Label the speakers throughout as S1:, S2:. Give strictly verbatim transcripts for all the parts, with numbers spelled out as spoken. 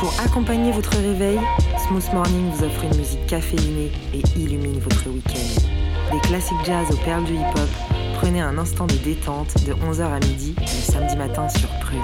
S1: Pour accompagner votre réveil, Smooth Morning vous offre une musique caféinée et illumine votre week-end. Des classiques jazz aux perles du hip-hop, prenez un instant de détente de onze heures à midi le samedi matin sur Prune.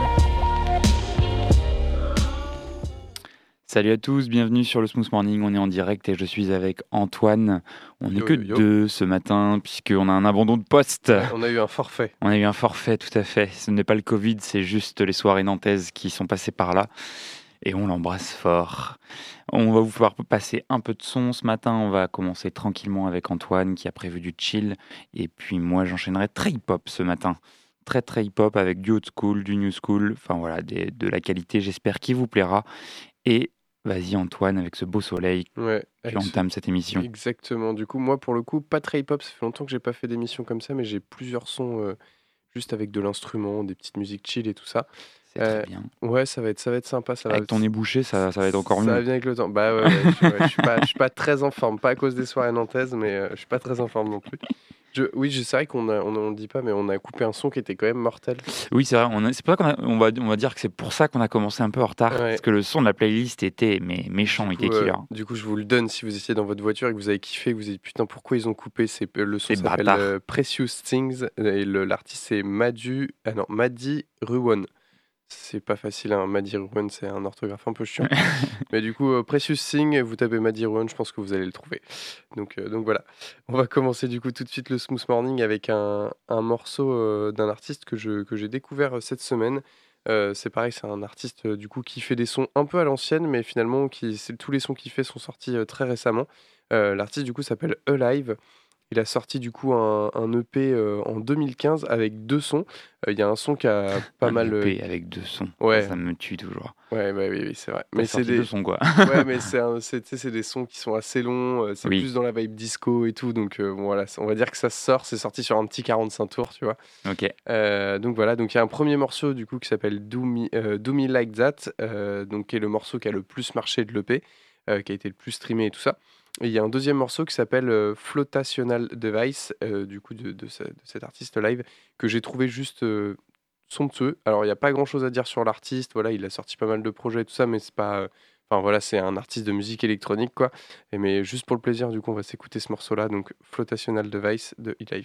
S2: Salut à tous, bienvenue sur le Smooth Morning, on est en direct et je suis avec Antoine. On n'est que yo, yo. deux ce matin puisqu'on a un abandon de poste.
S3: On a eu un forfait.
S2: On a eu un forfait, tout à fait. Ce n'est pas le Covid, c'est juste les soirées nantaises qui sont passées par là. Et on l'embrasse fort. On va vous faire passer un peu de son ce matin. On va commencer tranquillement avec Antoine qui a prévu du chill. Et puis moi, j'enchaînerai très hip-hop ce matin. Très très hip-hop avec du old school, du new school. Enfin voilà, des, de la qualité, j'espère qu'il vous plaira. Et vas-y Antoine, avec ce beau soleil,
S3: ouais,
S2: tu entames cette émission.
S3: Exactement. Du coup, moi pour le coup, pas très hip-hop. Ça fait longtemps que j'ai pas fait d'émission comme ça, mais j'ai plusieurs sons euh, juste avec de l'instrument, des petites musiques chill et tout ça.
S2: C'est euh, très bien.
S3: Ouais, ça va être, ça va être sympa. Ça
S2: avec
S3: va,
S2: ton nez bouché, ça, ça va être encore
S3: ça
S2: mieux.
S3: Ça va bien avec le temps. Bah ouais, ouais, je, ouais, je suis pas, je suis pas très en forme. Pas à cause des soirées nantaises, mais euh, je suis pas très en forme non plus. Je, oui, je, c'est vrai qu'on a, on, on le dit pas, mais on a coupé un son qui était quand même mortel.
S2: Oui, c'est vrai. On a, c'est pour ça qu'on a, on va, on va dire que c'est pour ça qu'on a commencé un peu en retard, ouais. Parce que le son de la playlist était mais méchant,
S3: du
S2: il était
S3: coup,
S2: killer.
S3: Euh, du coup, je vous le donne si vous étiez dans votre voiture et que vous avez kiffé, que vous avez dit putain pourquoi ils ont coupé. C'est le son
S2: c'est
S3: s'appelle euh, Precious Things et le, l'artiste c'est Madu, ah non, Madi Ruwan. C'est pas facile, hein. Madi Ruwan, c'est un orthographe un peu chiant. Mais du coup, euh, Precious Thing, vous tapez Madi Ruwan, je pense que vous allez le trouver. Donc, euh, donc voilà. On va commencer du coup tout de suite le Smooth Morning avec un, un morceau euh, d'un artiste que, je, que j'ai découvert euh, cette semaine. Euh, c'est pareil, c'est un artiste euh, du coup qui fait des sons un peu à l'ancienne, mais finalement qui, c'est, tous les sons qu'il fait sont sortis euh, très récemment. Euh, l'artiste du coup s'appelle Alive. Il a sorti du coup un, un E P euh, en deux mille quinze avec deux sons. Il euh, y a un son qui a pas
S2: un
S3: mal.
S2: Un E P avec deux sons.
S3: Ouais.
S2: Ça me tue toujours.
S3: Ouais, bah, oui, oui, c'est vrai.
S2: T'as
S3: mais c'est des
S2: deux sons quoi.
S3: ouais, mais c'est, un, c'est, c'est des sons qui sont assez longs. C'est oui. plus dans la vibe disco et tout. Donc euh, bon, voilà, on va dire que ça sort. C'est sorti sur un petit quarante-cinq tours, tu vois.
S2: Ok.
S3: Euh, donc voilà. Donc il y a un premier morceau du coup qui s'appelle Do Me, euh, Do Me Like That, euh, donc qui est le morceau qui a le plus marché de l'E P, euh, qui a été le plus streamé et tout ça. Et il y a un deuxième morceau qui s'appelle euh, Flotational Device, euh, du coup de, de, ce, de cet artiste live, que j'ai trouvé juste euh, somptueux. Alors il n'y a pas grand chose à dire sur l'artiste, voilà, il a sorti pas mal de projets et tout ça, mais c'est pas. Enfin euh, voilà, c'est un artiste de musique électronique, quoi. Et, mais juste pour le plaisir, du coup, on va s'écouter ce morceau-là, donc Flotational Device de E-Live.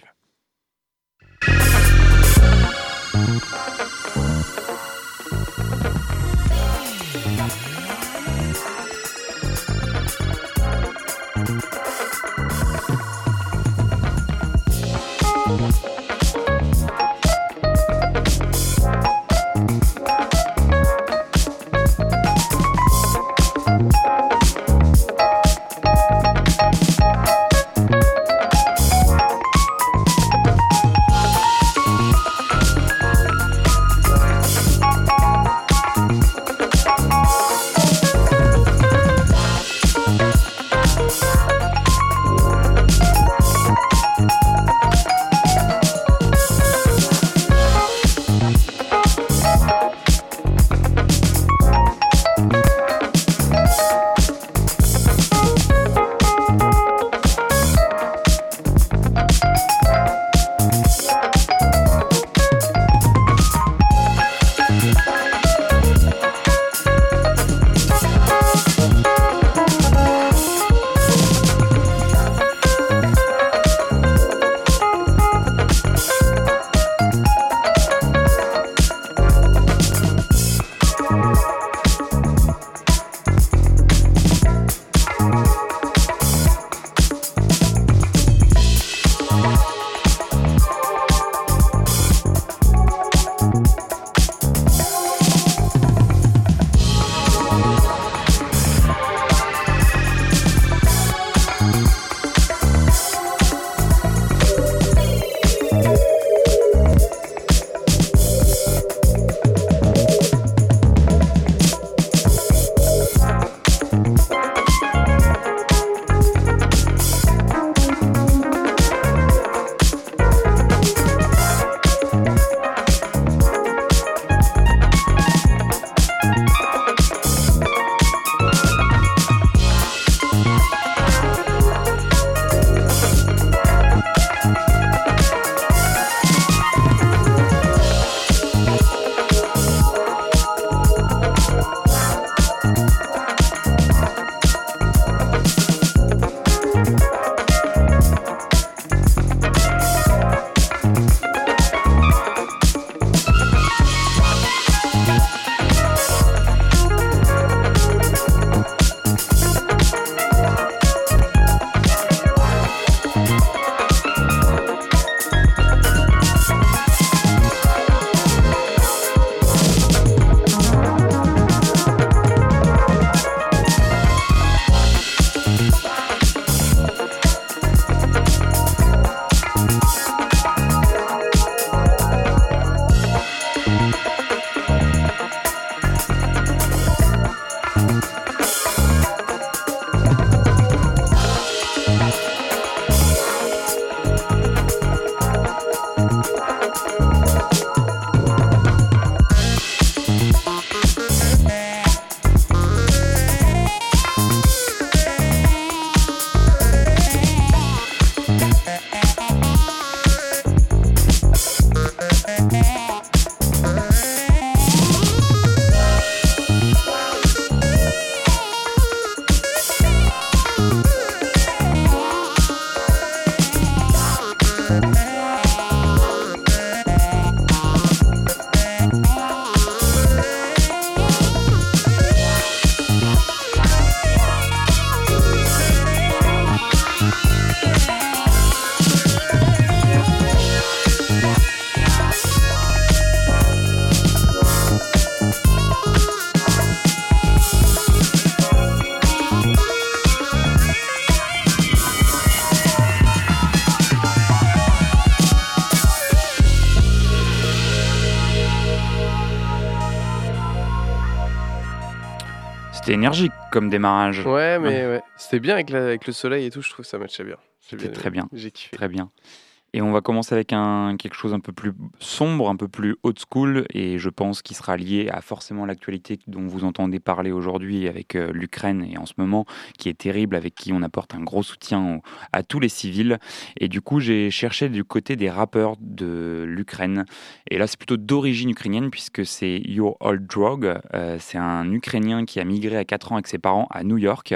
S2: C'était énergique comme démarrage.
S3: Ouais, mais ouais. C'était bien avec, la, avec le soleil et tout, je trouve que ça matchait bien.
S2: C'était très bien.
S3: J'ai kiffé.
S2: Très bien. Et on va commencer avec un, quelque chose un peu plus sombre, un peu plus old school, et je pense qu'il sera lié à forcément l'actualité dont vous entendez parler aujourd'hui avec euh, l'Ukraine et en ce moment, qui est terrible, avec qui on apporte un gros soutien au, à tous les civils. Et du coup, j'ai cherché du côté des rappeurs de l'Ukraine. Et là, c'est plutôt d'origine ukrainienne, puisque c'est Your Old Drug. Euh, c'est un Ukrainien qui a migré à quatre ans avec ses parents à New York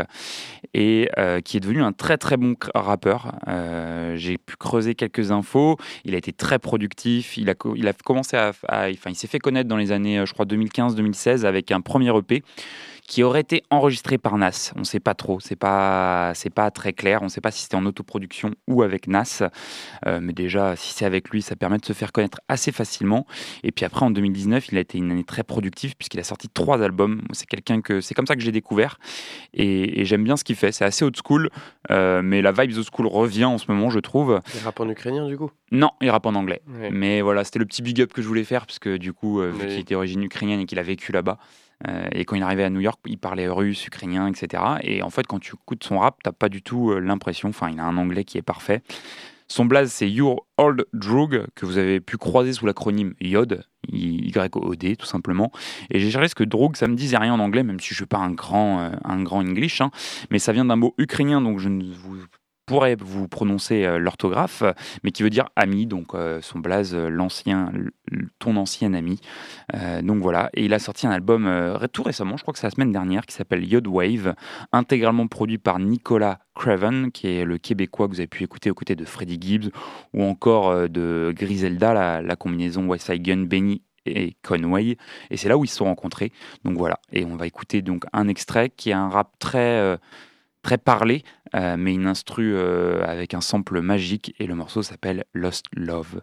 S2: et euh, qui est devenu un très très bon rappeur. Euh, j'ai pu creuser quelques infos. Il a été très productif. Il a, il a commencé à, à enfin, il s'est fait connaître dans les années, je crois, deux mille quinze deux mille seize avec un premier E P qui aurait été enregistré par Nas. On ne sait pas trop, c'est pas, c'est pas très clair. On ne sait pas si c'était en autoproduction ou avec Nas. Euh, mais déjà, si c'est avec lui, ça permet de se faire connaître assez facilement. Et puis après, en deux mille dix-neuf, il a été une année très productive puisqu'il a sorti trois albums. C'est quelqu'un que, c'est comme ça que j'ai découvert. Et, et j'aime bien ce qu'il fait. C'est assez old school, euh, mais la vibe old school revient en ce moment, je trouve.
S3: Il rappe en ukrainien, du coup?
S2: Non, il rappe en anglais.
S3: Ouais.
S2: Mais voilà, c'était le petit big up que je voulais faire parce que du coup, euh, vu
S3: Oui.
S2: qu'il était d'origine ukrainienne et qu'il a vécu là-bas, Euh, et quand il arrivait à New York, il parlait russe, ukrainien, et cetera. Et en fait, quand tu écoutes son rap, t'as pas du tout euh, l'impression. Enfin, il a un anglais qui est parfait. Son blaze, c'est Your Old Drug, que vous avez pu croiser sous l'acronyme Y O D, Y O D, tout simplement. Et j'ai cherché ce que Drug, ça me disait rien en anglais, même si je suis pas un grand, euh, un grand English, hein. Mais ça vient d'un mot ukrainien, donc je ne vous pourrais vous prononcer euh, l'orthographe, mais qui veut dire ami, donc euh, son blaze, euh, l'ancien, ton ancien ami. Euh, donc voilà, et il a sorti un album euh, tout récemment, je crois que c'est la semaine dernière, qui s'appelle Yod Wave, intégralement produit par Nicolas Craven, qui est le Québécois que vous avez pu écouter aux côtés de Freddie Gibbs, ou encore euh, de Griselda, la, la combinaison West Side Gun, Benny et Conway, et c'est là où ils se sont rencontrés. Donc voilà, et on va écouter donc un extrait qui est un rap très... Euh, très parlé, euh, mais une instru euh, avec un sample magique, et le morceau s'appelle Lost Love.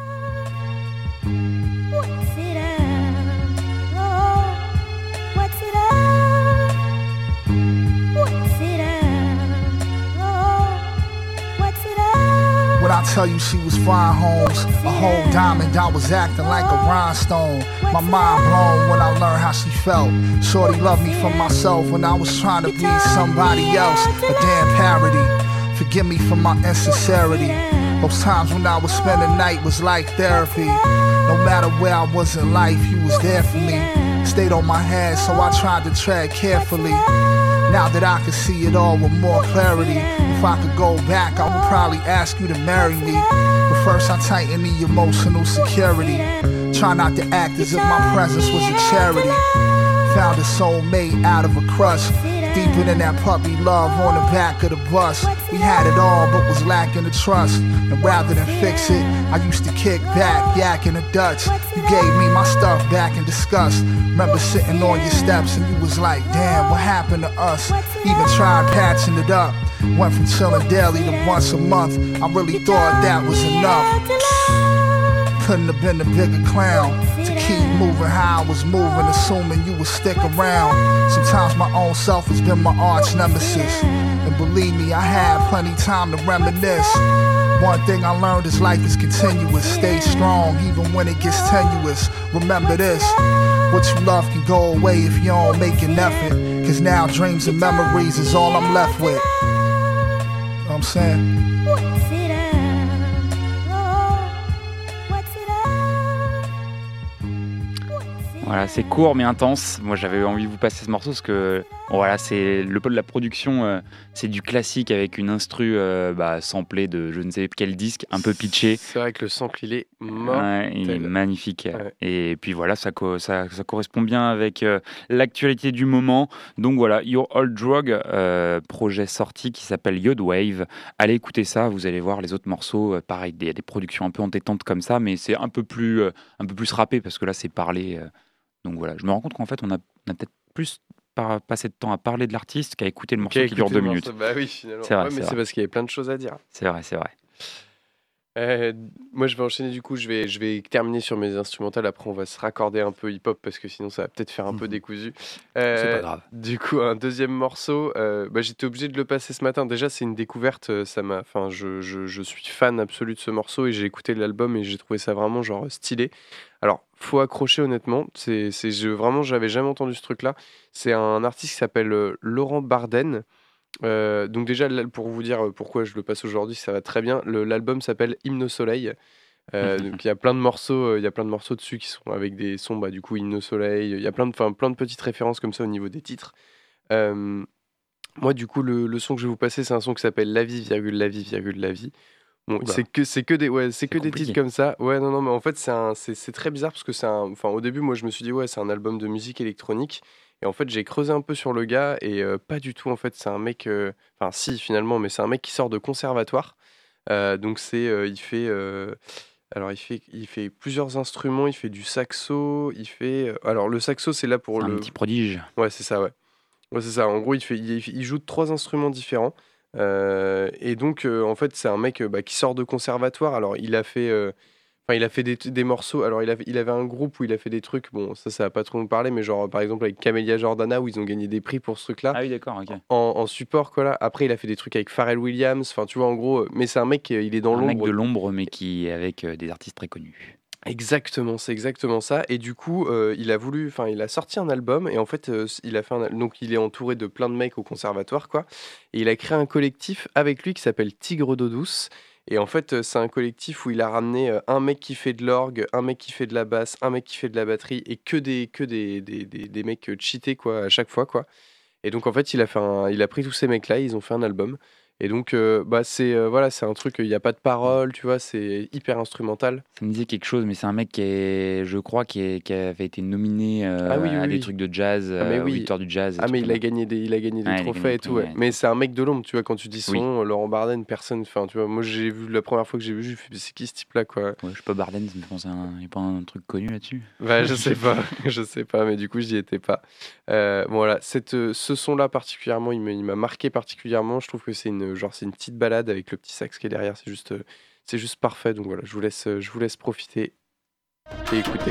S4: When I tell you she was fine, Holmes, a whole diamond, I was acting like a rhinestone. My mind blown when I learned how she felt. Shorty loved me for myself when I was trying to be somebody else, a damn parody. Forgive me for my insincerity. Those times when I would spend the night was like therapy. No matter where I was in life, you was there for me. Stayed on my head, so I tried to tread carefully. Now that I can see it all with more clarity, if I could go back, I would probably ask you to marry me. But first I tighten the emotional security. Try not to act as if my presence was a charity. Found a soulmate out of a crush, deeper than that puppy love on the back of the bus. We had it all but was lacking the trust, and rather than fix it, I used to kick back, yak in the Dutch. You gave me my stuff back in disgust. Remember sitting on your steps and you was like, damn, what happened to us? Even tried patching it up. Went from chilling daily to once a month. I really thought that was enough. Couldn't have been a bigger clown to keep moving how I was moving, assuming you would stick around. Sometimes my own self has been my arch nemesis, and believe me, I had plenty time to reminisce. One thing I learned is life is continuous. Stay strong even when it gets tenuous. Remember this, what you love can go away if you don't make an effort. Cause now dreams and memories is all I'm left with. You know what I'm saying?
S2: Voilà, c'est court mais intense. Moi, j'avais envie de vous passer ce morceau parce que bon, voilà, c'est le peu de la production, euh, c'est du classique avec une instru euh, bah, samplée de je ne sais quel disque, un peu pitché.
S3: C'est vrai que le sample, il est mort.
S2: Ouais, il est magnifique.
S3: Ouais.
S2: Et puis voilà, ça, co- ça, ça correspond bien avec euh, l'actualité du moment. Donc voilà, Your Old Drug, euh, projet sorti qui s'appelle Yod Wave. Allez écouter ça, vous allez voir les autres morceaux. Euh, pareil, il y a des productions un peu entêtantes comme ça, mais c'est un peu plus, euh, un peu plus rappé parce que là, c'est parlé. Euh, donc voilà, je me rends compte qu'en fait, on a, on a peut-être plus par, passé de temps à parler de l'artiste qu'à écouter le morceau
S3: Qu'à
S2: qui dure
S3: écouter
S2: deux
S3: le
S2: minutes.
S3: morceau. Bah oui, finalement.
S2: C'est vrai,
S3: Ouais,
S2: c'est
S3: mais
S2: vrai.
S3: c'est parce qu'il y avait plein de choses à dire.
S2: C'est vrai, c'est vrai.
S3: Euh, moi, je vais enchaîner du coup. Je vais, je vais terminer sur mes instrumentales. Après, on va se raccorder un peu hip-hop parce que sinon, ça va peut-être faire un mmh. peu décousu.
S2: Euh, c'est pas grave.
S3: Du coup, un deuxième morceau. Euh, bah, j'étais obligé de le passer ce matin. Déjà, c'est une découverte. Ça m'a. Enfin, je, je, je suis fan absolu de ce morceau et j'ai écouté l'album et j'ai trouvé ça vraiment genre stylé. Alors, faut accrocher honnêtement. C'est, c'est je, vraiment, j'avais jamais entendu ce truc-là. C'est un artiste qui s'appelle euh, Laurent Barden. Euh, donc déjà pour vous dire pourquoi je le passe aujourd'hui, ça va très bien. Le, l'album s'appelle Hymne au soleil. Euh, donc il y a plein de morceaux, il y a plein de morceaux dessus qui sont avec des sons, bah, du coup Hymne au soleil. Il y a plein de, enfin plein de petites références comme ça au niveau des titres. Euh, moi du coup le, le son que je vais vous passer, c'est un son qui s'appelle La vie virgule la vie virgule la vie. Bon, Oula. c'est que c'est que des ouais, c'est, c'est que compliqué. Des titres comme ça. Ouais non non mais en fait c'est un, c'est, c'est très bizarre parce que c'est un, enfin au début moi je me suis dit ouais c'est un album de musique électronique. Et en fait, j'ai creusé un peu sur le gars et euh, pas du tout. En fait, c'est un mec. Enfin, euh, si finalement, mais c'est un mec qui sort de conservatoire. Euh, donc c'est, euh, il fait. Euh, alors il fait, il fait plusieurs instruments. Il fait du saxo. Il fait. Euh, alors le saxo, c'est là pour
S2: c'est
S3: le.
S2: Un petit prodige.
S3: Ouais, c'est ça. Ouais. Ouais, c'est ça. En gros, il fait, il, il joue de trois instruments différents. Euh, et donc, euh, en fait, c'est un mec bah, qui sort de conservatoire. Alors, il a fait. Euh, Enfin, il a fait des, des morceaux. Alors, il avait, il avait un groupe où il a fait des trucs. Bon, ça, ça va pas trop nous parler, mais genre, par exemple, avec Camélia Jordana, où ils ont gagné des prix pour ce truc-là.
S2: Ah oui, d'accord, ok.
S3: En, en support, quoi, là. Après, il a fait des trucs avec Pharrell Williams. Enfin, tu vois, en gros, mais c'est un mec, il est dans
S2: un
S3: l'ombre.
S2: Un mec de l'ombre, mais qui est avec des artistes très connus.
S3: Exactement, c'est exactement ça. Et du coup, euh, il a voulu, enfin, il a sorti un album. Et en fait, euh, il a fait un, donc, il est entouré de plein de mecs au conservatoire, quoi. Et il a créé un collectif avec lui qui s'appelle Tigre d'eau douce. Et en fait, c'est un collectif où il a ramené un mec qui fait de l'orgue, un mec qui fait de la basse, un mec qui fait de la batterie et que des, que des, des, des, des mecs cheatés quoi, à chaque fois. Quoi. Et donc, en fait, il a, fait un, il a pris tous ces mecs-là, ils ont fait un album. Et donc, euh, bah, c'est, euh, voilà, c'est un truc, il n'y a pas de paroles, tu vois, c'est hyper instrumental.
S2: Ça me disait quelque chose, mais c'est un mec qui est, je crois, qui, est, qui avait été nominé euh,
S3: ah oui, oui,
S2: à
S3: oui.
S2: des trucs de jazz,
S3: ah,
S2: euh,
S3: oui.
S2: victoire du jazz.
S3: Ah, mais il a, gagné des, il a gagné des
S2: ouais,
S3: trophées
S2: gagné
S3: et tout,
S2: ouais.
S3: ouais. Mais c'est un mec de l'ombre, tu vois, quand tu dis son,
S2: oui.
S3: Laurent Barden, personne, enfin, tu vois, moi, j'ai vu, la première fois que j'ai vu, j'ai fait, c'est qui ce type-là, quoi.
S2: Ouais, je sais pas, Barden, ça me pense à un, il n'y a pas un truc connu là-dessus.
S3: Bah, je sais pas, je sais pas, mais du coup, j'y étais pas. Euh, bon, voilà, cette, ce son-là particulièrement, il, me, il m'a marqué particulièrement. Je trouve que c'est une, genre, c'est une petite balade avec le petit sax qui est derrière. C'est juste, c'est juste parfait. Donc voilà, je vous laisse, je vous laisse profiter et écouter.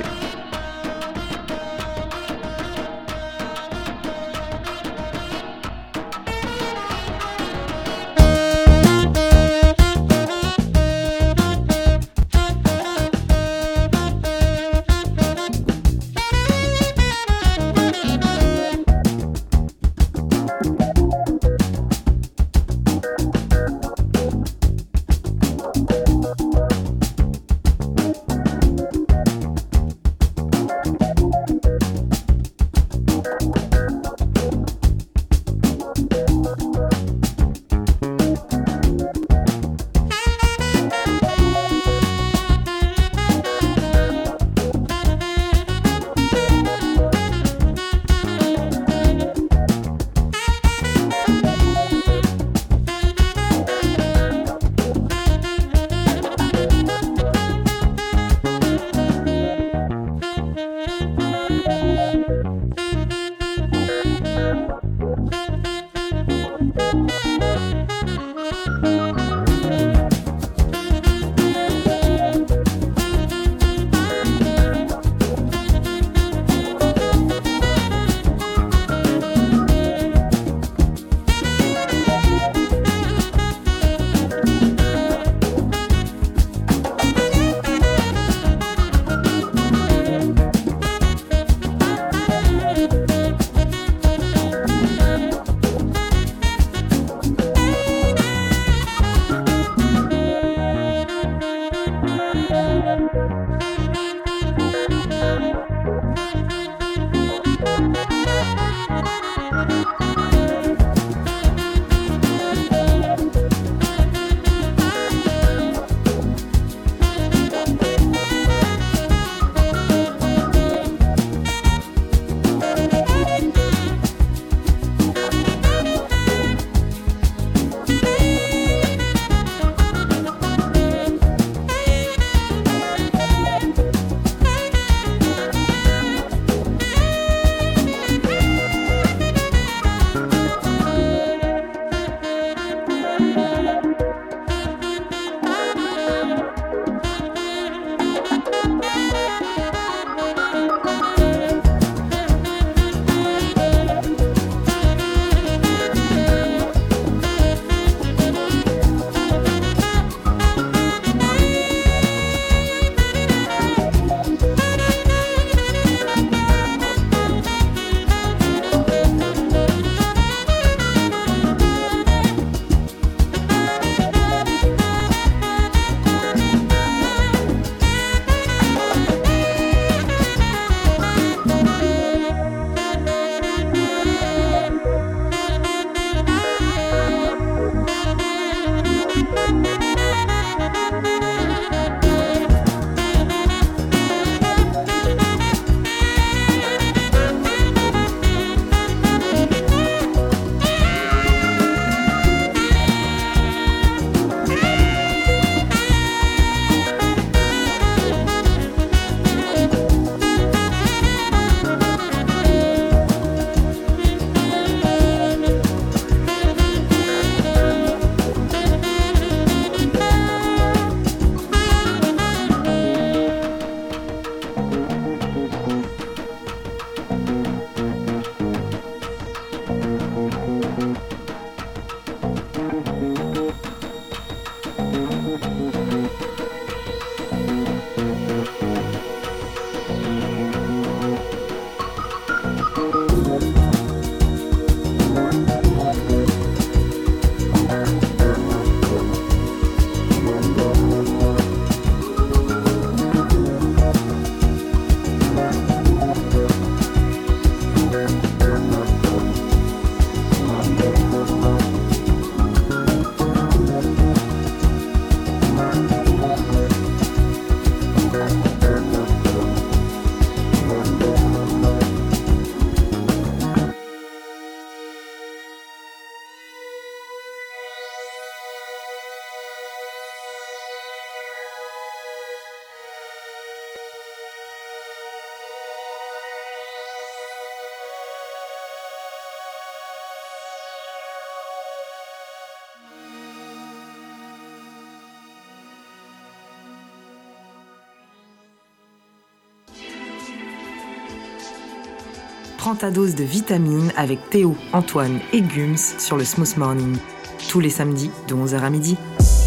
S1: Prends ta dose de vitamines avec Théo, Antoine et Gums sur le Smooth Morning. Tous les samedis de onze heures à midi.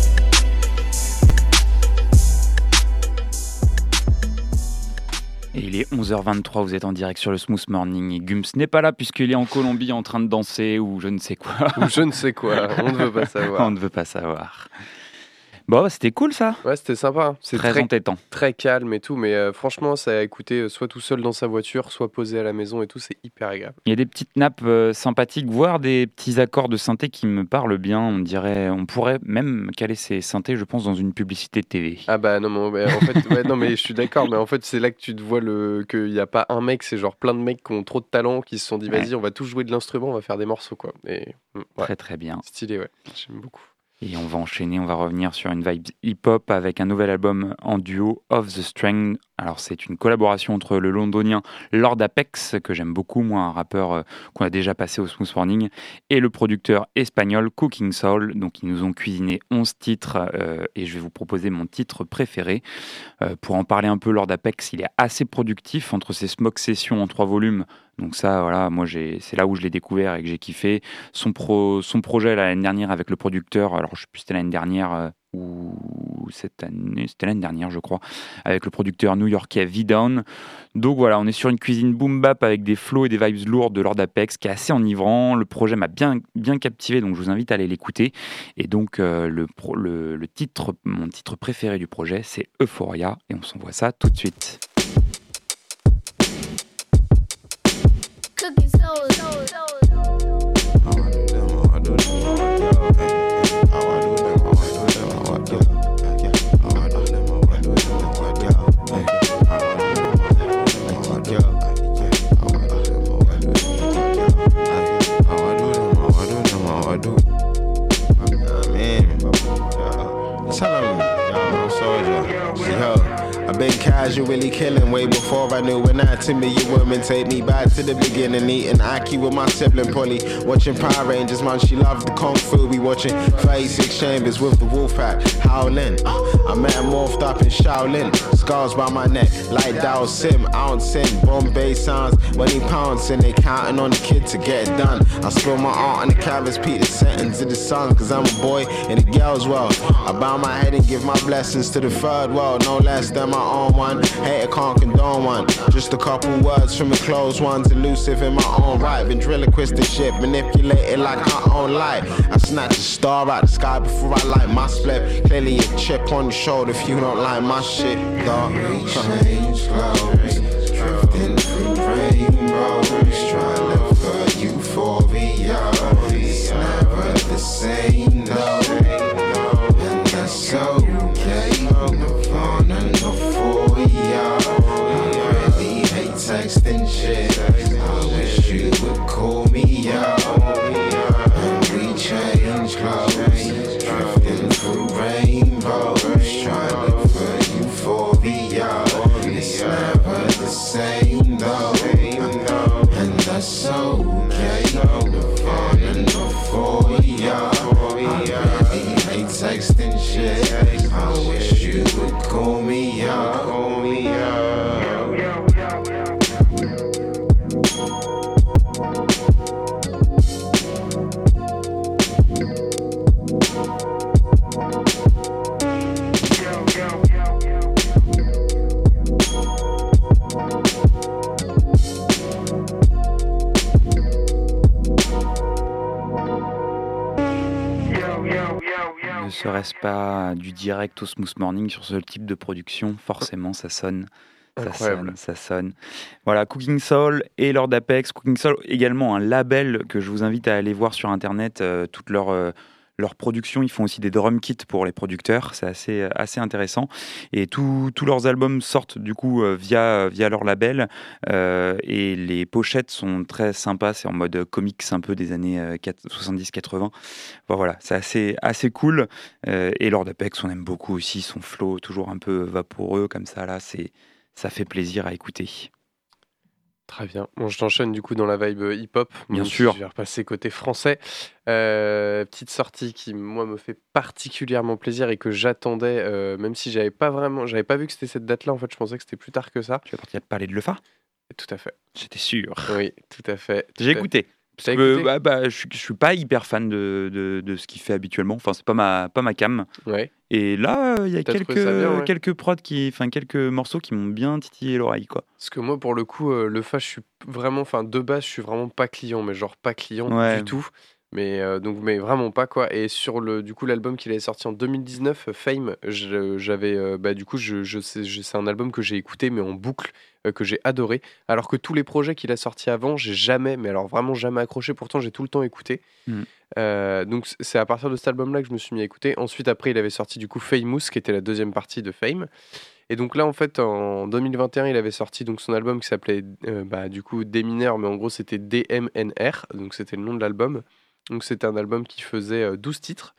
S2: Et il est onze heures vingt-trois, vous êtes en direct sur le Smooth Morning et Gums n'est pas là puisqu'il est en Colombie en train de danser ou je ne sais quoi.
S3: Ou je ne sais quoi, on ne veut pas savoir.
S2: On ne veut pas savoir. Bon, c'était cool ça.
S3: Ouais, c'était sympa. C'est
S2: très,
S3: très
S2: entêtant.
S3: Très calme et tout, mais euh, franchement, ça a écouté euh, soit tout seul dans sa voiture, soit posé à la maison et tout, c'est hyper agréable.
S2: Il y a des petites nappes euh, sympathiques, voire des petits accords de synthé qui me parlent bien. On dirait, on pourrait même caler ces synthés, je pense, dans une publicité de T V.
S3: Ah bah non, mais en fait, ouais, non mais je suis d'accord, mais en fait, c'est là que tu te vois le qu'il n'y a pas un mec, c'est genre plein de mecs qui ont trop de talent, qui se sont dit, vas-y,
S2: Ouais.
S3: on va tous jouer de l'instrument, on va faire des morceaux, quoi. Et ouais,
S2: Très très bien.
S3: stylé, ouais, j'aime beaucoup.
S2: Et on va enchaîner, on va revenir sur une vibe hip-hop avec un nouvel album en duo, Of the Strength. Alors c'est une collaboration entre le londonien Lord Apex, que j'aime beaucoup, moi, un rappeur euh, qu'on a déjà passé au Smooth Morning, et le producteur espagnol Cooking Soul. Donc ils nous ont cuisiné onze titres euh, et je vais vous proposer mon titre préféré. Euh, pour en parler un peu, Lord Apex, il est assez productif entre ses Smoke Sessions en trois volumes. Donc ça, voilà, moi j'ai, c'est là où je l'ai découvert et que j'ai kiffé. Son, pro, son projet l'année dernière avec le producteur, alors je sais plus si c'était l'année dernière euh, ou cette année, c'était l'année dernière je crois, avec le producteur new-yorkais V-Down. Donc voilà, on est sur une cuisine boom bap avec des flows et des vibes lourdes de Lord Apex qui est assez enivrant. Le projet m'a bien, bien captivé, donc je vous invite à aller l'écouter. Et donc euh, le, pro, le, le titre, mon titre préféré du projet, c'est Euphoria et on s'envoie ça tout de suite.
S5: Cooking soul, soul, soul.
S6: I've been casually killing way before I knew an anatomy. You women take me back to the beginning, eating Aki with my sibling Polly, watching Power Rangers, man. She loved the kung fu. We watching thirty-six Chambers with the wolf pack howling. Uh, I met him morphed up in Shaolin, scars by my neck like Dao Sim, ouncing Bombay sounds when he pouncing. They counting on the kid to get it done. I spill my art on the canvas, peep the sentence of the sun, cause I'm a boy in the girl's world. I bow my head and give my blessings to the third world, no less than my own one. Hater can't condone one. Just a couple words from the closed ones, elusive in my own right. Ventriloquist and shit, manipulated like her own light. I snatch a star out the sky before I light my split. Clearly a chip on the shoulder if you don't like my shit, dog. We change clothes, drifting through rainbows, trying to look for euphoria. It's never the same, no, and that's okay. Nirvana, euphoria. I really hate texting shit. I wish you would call me out. And we change clothes, drifting through rainbows, trying to look for euphoria. It's never the same though, and that's okay. Nirvana, euphoria. I really hate texting shit. I wish you would call me out. Call me out.
S2: Ne serait-ce pas du direct au Smooth Morning sur ce type de production? Forcément, ça sonne. Ça
S3: Incroyable.
S2: sonne, ça sonne. Voilà, Cooking Soul et Lord Apex. Cooking Soul, également un label que je vous invite à aller voir sur Internet. Euh, toute leur, euh, leur production, ils font aussi des drum kits pour les producteurs. C'est assez, assez intéressant. Et tous leurs albums sortent du coup euh, via, via leur label. Euh, et les pochettes sont très sympas. C'est en mode comics un peu des années euh, soixante-dix quatre-vingts. Bon, voilà, c'est assez, assez cool. Euh, et Lord Apex, on aime beaucoup aussi. Son flow, toujours un peu vaporeux comme ça. Là, c'est... Ça fait plaisir à écouter.
S3: Très bien. Bon, je t'enchaîne du coup dans la vibe hip-hop.
S2: Bien
S3: Donc,
S2: sûr.
S3: Je vais repasser côté français. Euh, petite sortie qui, moi, me fait particulièrement plaisir et que j'attendais, euh, même si j'avais pas vraiment, j'avais pas vu que c'était cette date-là. En fait, je pensais que c'était plus tard que ça.
S2: Tu vas partir de parler de Lefa?
S3: Tout à fait.
S2: J'étais sûr.
S3: Oui, tout à fait. tout
S2: J'ai
S3: à fait.
S2: écouté.
S3: T'as
S2: Parce que
S3: écouté
S2: bah, bah, je, suis, je suis pas hyper fan de, de, de ce qu'il fait habituellement. Enfin, c'est pas ma, pas ma cam.
S3: Ouais.
S2: Et là, il y a
S3: T'as
S2: quelques,
S3: trouvé ça bien, ouais.
S2: quelques prods, qui, enfin quelques morceaux qui m'ont bien titillé l'oreille, quoi.
S3: Parce que moi, pour le coup, euh, le fa, je suis vraiment, enfin, de base, je suis vraiment pas client, mais genre pas client
S2: Ouais.
S3: du tout. Mais euh, donc, mais vraiment pas quoi. Et sur le, du coup, l'album qu'il avait sorti en deux mille dix-neuf, euh, Fame, je- j'avais, euh, bah, du coup, je, je sais, je- c'est un album que j'ai écouté, mais en boucle, euh, que j'ai adoré. Alors que tous les projets qu'il a sortis avant, j'ai jamais, mais alors vraiment jamais accroché. Pourtant, j'ai tout le temps écouté.
S2: Mm.
S3: Euh, donc, c- c'est à partir de cet album-là que je me suis mis à écouter. Ensuite, après, il avait sorti du coup Famous, qui était la deuxième partie de Fame. Et donc là, en fait, en deux mille vingt et un, il avait sorti donc son album qui s'appelait euh, bah, du coup D mineur, mais en gros c'était D M N R, donc c'était le nom de l'album. Donc c'était un album qui faisait euh, douze titres.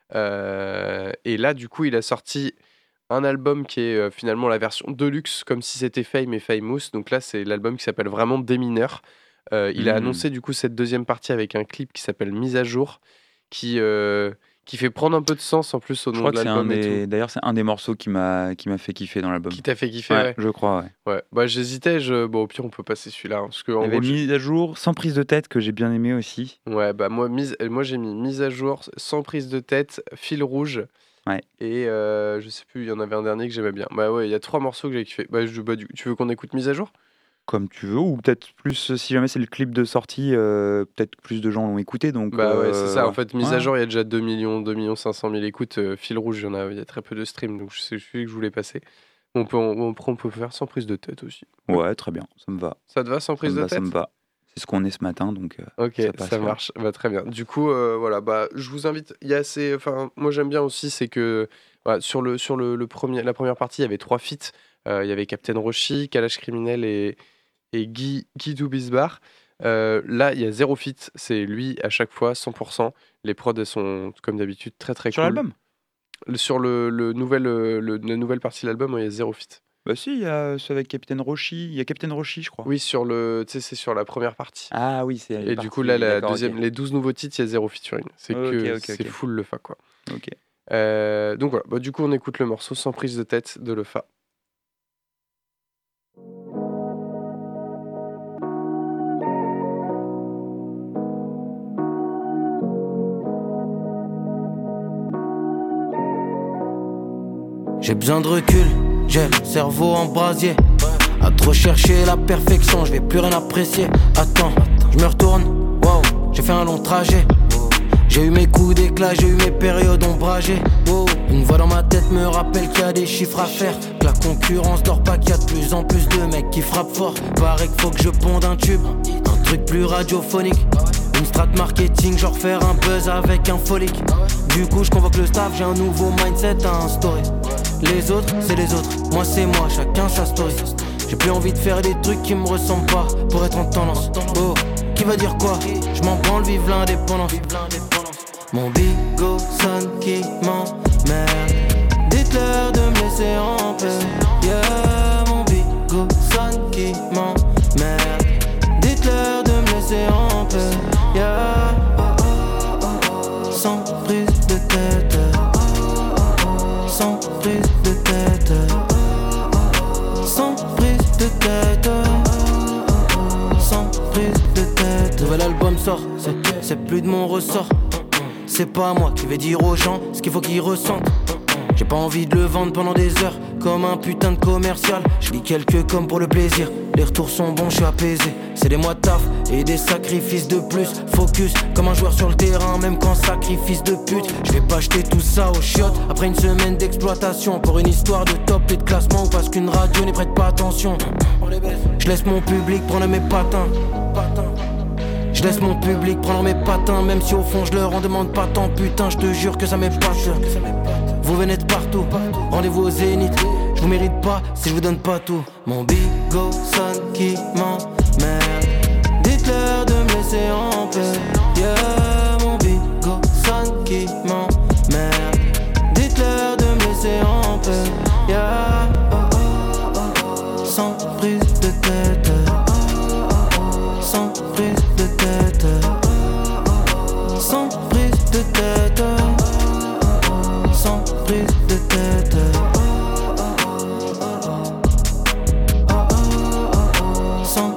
S3: Euh, et là, du coup, il a sorti un album qui est euh, finalement la version deluxe, comme si c'était Fame et Famous. Donc là, c'est l'album qui s'appelle vraiment D mineur. Euh, il a
S2: Mhm.
S3: annoncé du coup cette deuxième partie avec un clip qui s'appelle Mise à jour, qui, euh, qui fait prendre un peu de sens en plus au
S2: Je
S3: nom
S2: crois
S3: de
S2: que c'est un
S3: l'album et
S2: des.
S3: tout.
S2: D'ailleurs, c'est un des morceaux qui m'a qui m'a fait kiffer dans l'album.
S3: Qui t'a fait kiffer,
S2: Ouais,
S3: ouais.
S2: je crois, ouais.
S3: Ouais, bah j'hésitais, je... bon au pire on peut passer celui-là, hein, parce que
S2: Il
S3: en
S2: y avait
S3: gros, je-
S2: mise à jour, sans prise de tête, que j'ai bien aimé aussi.
S3: ouais, bah moi, mise... moi j'ai mis mise à jour, sans prise de tête, fil rouge,
S2: Ouais.
S3: et euh, je sais plus, il y en avait un dernier que j'aimais bien. Bah ouais, il y a trois morceaux que j'ai kiffé. Bah, je... bah, du... tu veux qu'on écoute mise à jour?
S2: Comme tu veux, ou peut-être plus, si jamais c'est le clip de sortie, euh, peut-être plus de gens l'ont écouté. Donc,
S3: Bah ouais, c'est ça,
S2: euh,
S3: en fait, mise
S2: ouais.
S3: à jour, il y a déjà deux millions, deux millions cinq cent mille écoutes, euh, fil rouge, il y en a, il y a très peu de streams, donc c'est celui que je voulais passer. On peut, on, on peut faire sans prise de tête aussi.
S2: Ouais, très bien, ça me va.
S3: Ça te va sans
S2: Ça
S3: prise
S2: me
S3: de
S2: va, ça
S3: tête?
S2: me va. C'est ce qu'on est ce matin, donc. euh,
S3: Ok,
S2: ça
S3: ça,
S2: passe, ouais.
S3: marche, bah, très bien. Du coup, euh, voilà, bah, je vous invite. Il y a assez, enfin, moi j'aime bien aussi, c'est que voilà, sur le sur le, le premier, la première partie, il y avait trois feats. Euh, il y avait Captain Roshi, Kalash Criminel et et Guy Guy Doubisbar. Euh, là, il y a zéro feat, c'est lui à chaque fois, cent pour cent. Les prods elles sont comme d'habitude très très
S2: Sur
S3: cool.
S2: l'album
S3: Le- Sur le, le nouvel, euh, le, la nouvelle partie de l'album, il y a zéro feat.
S2: Bah si, il y a ceux avec Captain Roshi. Il y a Captain Roshi, je crois.
S3: Oui, sur le, tu sais, c'est sur la première partie.
S2: Ah oui, c'est.
S3: Et du coup, là, la deuxième, les douze nouveaux titres, il y a zéro featuring. C'est
S2: Ok,
S3: que
S2: ok,
S3: c'est
S2: ok.
S3: full le fa quoi.
S2: Ok.
S3: Euh, donc voilà, bah, du coup on écoute le morceau sans prise de tête de Le Fa.
S7: J'ai besoin de recul, j'ai le cerveau en brasier. À trop chercher la perfection, je vais plus rien apprécier. Attends, je me retourne, wow, j'ai fait un long trajet. J'ai eu mes coups d'éclat, j'ai eu mes périodes ombragées. Wow. Une voix dans ma tête me rappelle qu'il y a des chiffres à faire. Que la concurrence dort pas, qu'il y a de plus en plus de mecs qui frappent fort. Paraît qu'il faut que je ponde un tube, un truc plus radiophonique. Une strat marketing, genre faire un buzz avec un folique. Du coup je convoque le staff, j'ai un nouveau mindset à instaurer. Les autres, c'est les autres, moi c'est moi, chacun sa story. J'ai plus envie de faire des trucs qui me ressemblent pas pour être en tendance. Oh, qui va dire quoi? Je m'en branle, vive l'indépendance. Mon bigot sonne qui m'emmerde. Dites-leur de me laisser en paix. Yeah, mon bigot sonne qui m'emmerde. Dites-leur de me laisser en paix. Yeah, oh, oh, oh. Sans prise de tête. Sans prise de tête. Sans prise de tête. Sans prise de tête. Nouvel album sort, c'est, c'est plus de mon ressort. C'est pas moi qui vais dire aux gens ce qu'il faut qu'ils ressentent. J'ai pas envie de le vendre pendant des heures comme un putain de commercial. Je lis quelques comme pour le plaisir. Les retours sont bons, je suis apaisé. C'est des mois de taf et des sacrifices de plus. Focus comme un joueur sur le terrain, même quand sacrifice de pute. Je vais pas jeter tout ça aux chiottes après une semaine d'exploitation. Pour une histoire de top et de classement ou parce qu'une radio n'y prête pas attention. Je laisse mon public prendre mes patins. Je laisse mon public prendre mes patins. Même si au fond je leur en demande pas tant. Putain je te jure que ça m'épate. Vous venez de partout, rendez-vous au Zénith. Je vous mérite pas si je vous donne pas tout. Mon bigot sonne qui m'emmerde. Dites-leur de me laisser en paix. Yeah, mon bigot sonne qui m'emmerde. Dites-leur de me laisser en paix. Yeah, oh, oh, oh. Sans prise de tête. Sans prise de tête. Sans prise de tête. Sans prise de tête. Sans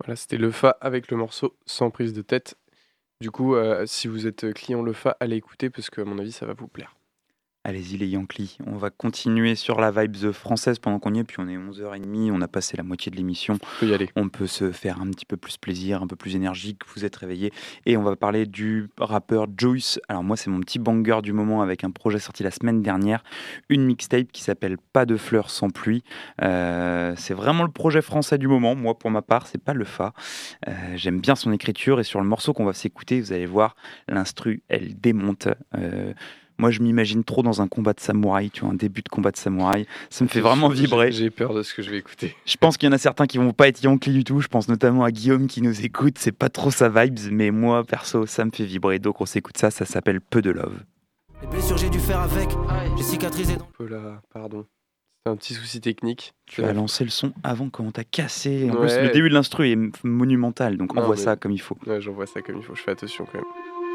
S3: Voilà, c'était le F A avec le morceau Sans prise de tête. Du coup, euh, si vous êtes client le F A, allez écouter parce que à mon avis, ça va vous plaire.
S2: Allez-y les Yankees, on va continuer sur la vibes française pendant qu'on y est, puis on est onze heures trente, on a passé la moitié de l'émission.
S3: On peut y aller.
S2: On peut se faire un petit peu plus plaisir, un peu plus énergique, vous êtes réveillés. Et on va parler du rappeur Juice. Alors moi c'est mon petit banger du moment avec un projet sorti la semaine dernière, une mixtape qui s'appelle Pas de fleurs sans pluie. Euh, c'est vraiment le projet français du moment, moi pour ma part, c'est pas le F A. Euh, j'aime bien son écriture et sur le morceau qu'on va s'écouter, vous allez voir, l'instru elle démonte. Euh, Moi, je m'imagine trop dans un combat de samouraï, tu vois, un début de combat de samouraï. Ça me fait vraiment vibrer.
S3: J'ai peur de ce que je vais écouter.
S2: Je pense qu'il y en a certains qui vont pas être Yankee du tout. Je pense notamment à Guillaume qui nous écoute. C'est pas trop sa vibes, mais moi, perso, ça me fait vibrer. Donc, on s'écoute ça. Ça s'appelle Peu de Love.
S7: Les blessures, j'ai dû faire avec. J'ai cicatrisé dans...
S3: Oh là, pardon. C'est un petit souci technique.
S2: Tu as lancé le son avant quand on t'a cassé. En
S3: Ouais.
S2: plus, le début de l'instru est monumental. Donc,
S3: Non,
S2: envoie
S3: mais-
S2: ça comme il faut.
S3: Ouais, j'envoie ça comme il faut. Je fais attention quand même.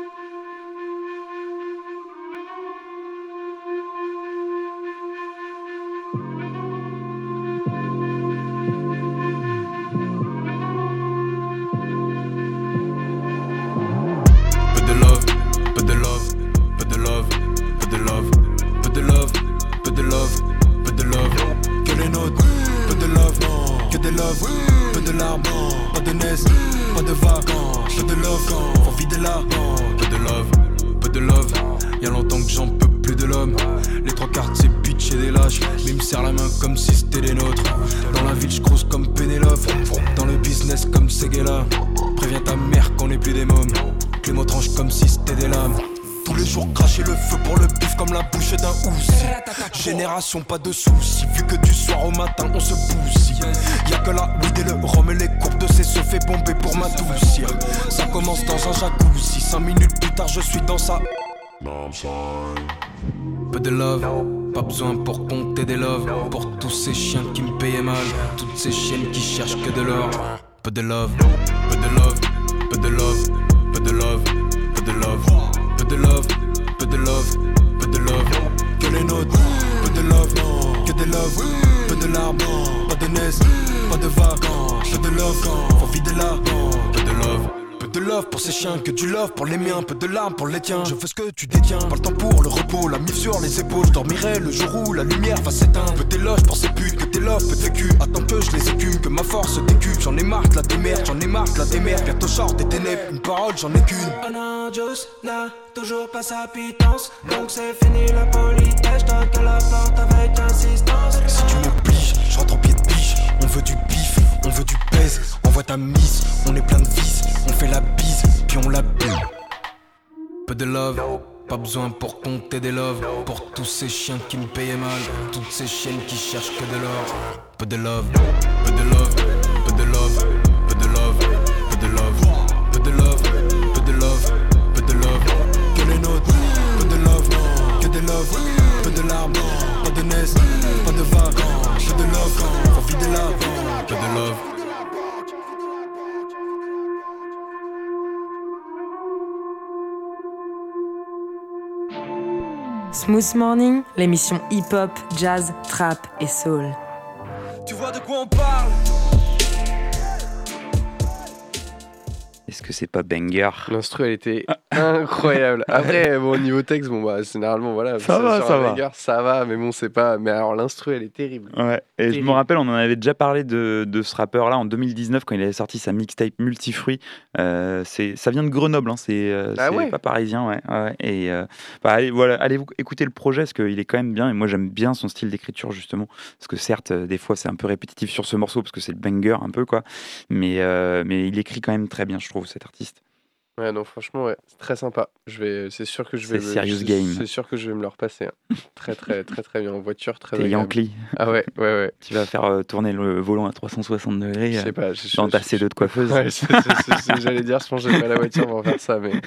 S8: Peu de love, peu de love, peu de love, peu de love, peu de love, peu de love, peu de love, que les nôtres, peu de love, que des love, peu de larmes, pas de neige, pas de vacances, peu de love, faut vider la, peu de love, peu de love, y'a longtemps que j'en peux plus de l'homme, les trois quarts c'est bitch et des lâches, mais il me serre la main comme si c'était les nôtres, dans la ville je crouse comme Pénélope, dans le business comme Seguela, préviens ta mère qu'on est plus des mômes. Les mots tranchent comme si c'était des lames. Tous les jours cracher le feu pour le pif comme la bouche d'un houssi. Génération pas de soucis, vu que du soir au matin on se bousille. Y'a que la weed et le rhum et les courbes de ces se fait bomber pour m'adoucir. Ça commence dans un jacuzzi, cinq minutes plus tard je suis dans sa... Peu de love, pas besoin pour compter des loves. Pour tous ces chiens qui me payaient mal, toutes ces chiennes qui cherchent que de l'or. Peu de love, peu de love, peu de love. Peu de love, peu de love, peu de love, peu de love, peu de love, que les nôtres, peu de love, que des love, peu de larmes, pas de neige, pas de vacances, peu de love, faut vider la, peu de love. Peu de love pour ces chiens, que du love pour les miens, peu de larmes pour les tiens. Je veux ce que tu détiens, pas le temps pour le repos, la mif sur les épaules. Je dormirai le jour où la lumière va s'éteindre. Peu d'éloges pour ces putes, que tes love, peu de vécu. Attends que je les écume, que ma force décupe. J'en ai marre de la démerde, j'en ai marre de la démerde. Bientôt sort des ténèbres, une parole j'en ai qu'une.
S9: On Juice n'a toujours pas sa pitance, donc c'est fini la politesse. Toque à la porte avec insistance.
S8: Si tu m'obliges, je rentre en pied de biche. On veut du bif, on veut du pèse. Envoie ta mise, on est plein de vis. On fait la bise, puis on la bise. Peu de love, pas besoin pour compter des loves. Pour tous ces chiens qui me payaient mal, toutes ces chiennes qui cherchent que de l'or. Peu de love, peu de love, peu de love, peu de love, peu de love, peu de love, peu de love, peu de love, que les nôtres, peu de love, que des love, peu de larmes, pas de neige, pas de vacances, peu de love, faut vider la, peu de love.
S1: Smooth Morning, l'émission hip-hop, jazz, trap et soul.
S9: Tu vois de quoi on parle?
S2: Est-ce que c'est pas banger?
S3: L'instru, elle était incroyable. Après, bon, niveau texte, bon, bah, généralement, voilà.
S2: Ça va,
S3: sur
S2: ça
S3: un
S2: va.
S3: banger, ça va, mais bon, c'est pas. Mais alors, l'instru, elle est terrible.
S2: Ouais, et je
S3: Terrible.
S2: me rappelle, on en avait déjà parlé de, de ce rappeur-là en deux mille dix-neuf quand il avait sorti sa mixtape Multifruit. Euh, c'est, ça vient de Grenoble, hein, c'est, euh,
S3: Ah
S2: c'est
S3: ouais.
S2: pas parisien, ouais. ouais. Et euh, bah, allez, voilà, allez vous écouter le projet parce qu'il est quand même bien. Et moi, j'aime bien son style d'écriture justement, parce que certes, euh, des fois, c'est un peu répétitif sur ce morceau parce que c'est le banger un peu quoi. Mais euh, mais il écrit quand même très bien, je trouve, cet artiste.
S3: Ouais, non, franchement, ouais, c'est très sympa. Je vais, c'est sûr que je vais.
S2: C'est
S3: me-
S2: serious
S3: c'est-
S2: game.
S3: C'est sûr que je vais me le repasser. hein. Très, très, très, très bien en voiture, très.
S2: T'es
S3: agréable.
S2: Yankee,
S3: Ah ouais, ouais, ouais.
S2: tu vas faire euh, tourner le volant à trois cent soixante degrés
S3: Je
S2: euh,
S3: sais pas. je-
S2: dans
S3: je-
S2: ta
S3: je-
S2: C deux de coiffeuse.
S3: Ouais, c'est c'est- c'est ce que j'allais dire. Je pense que j'ai pas la voiture pour faire ça, mais.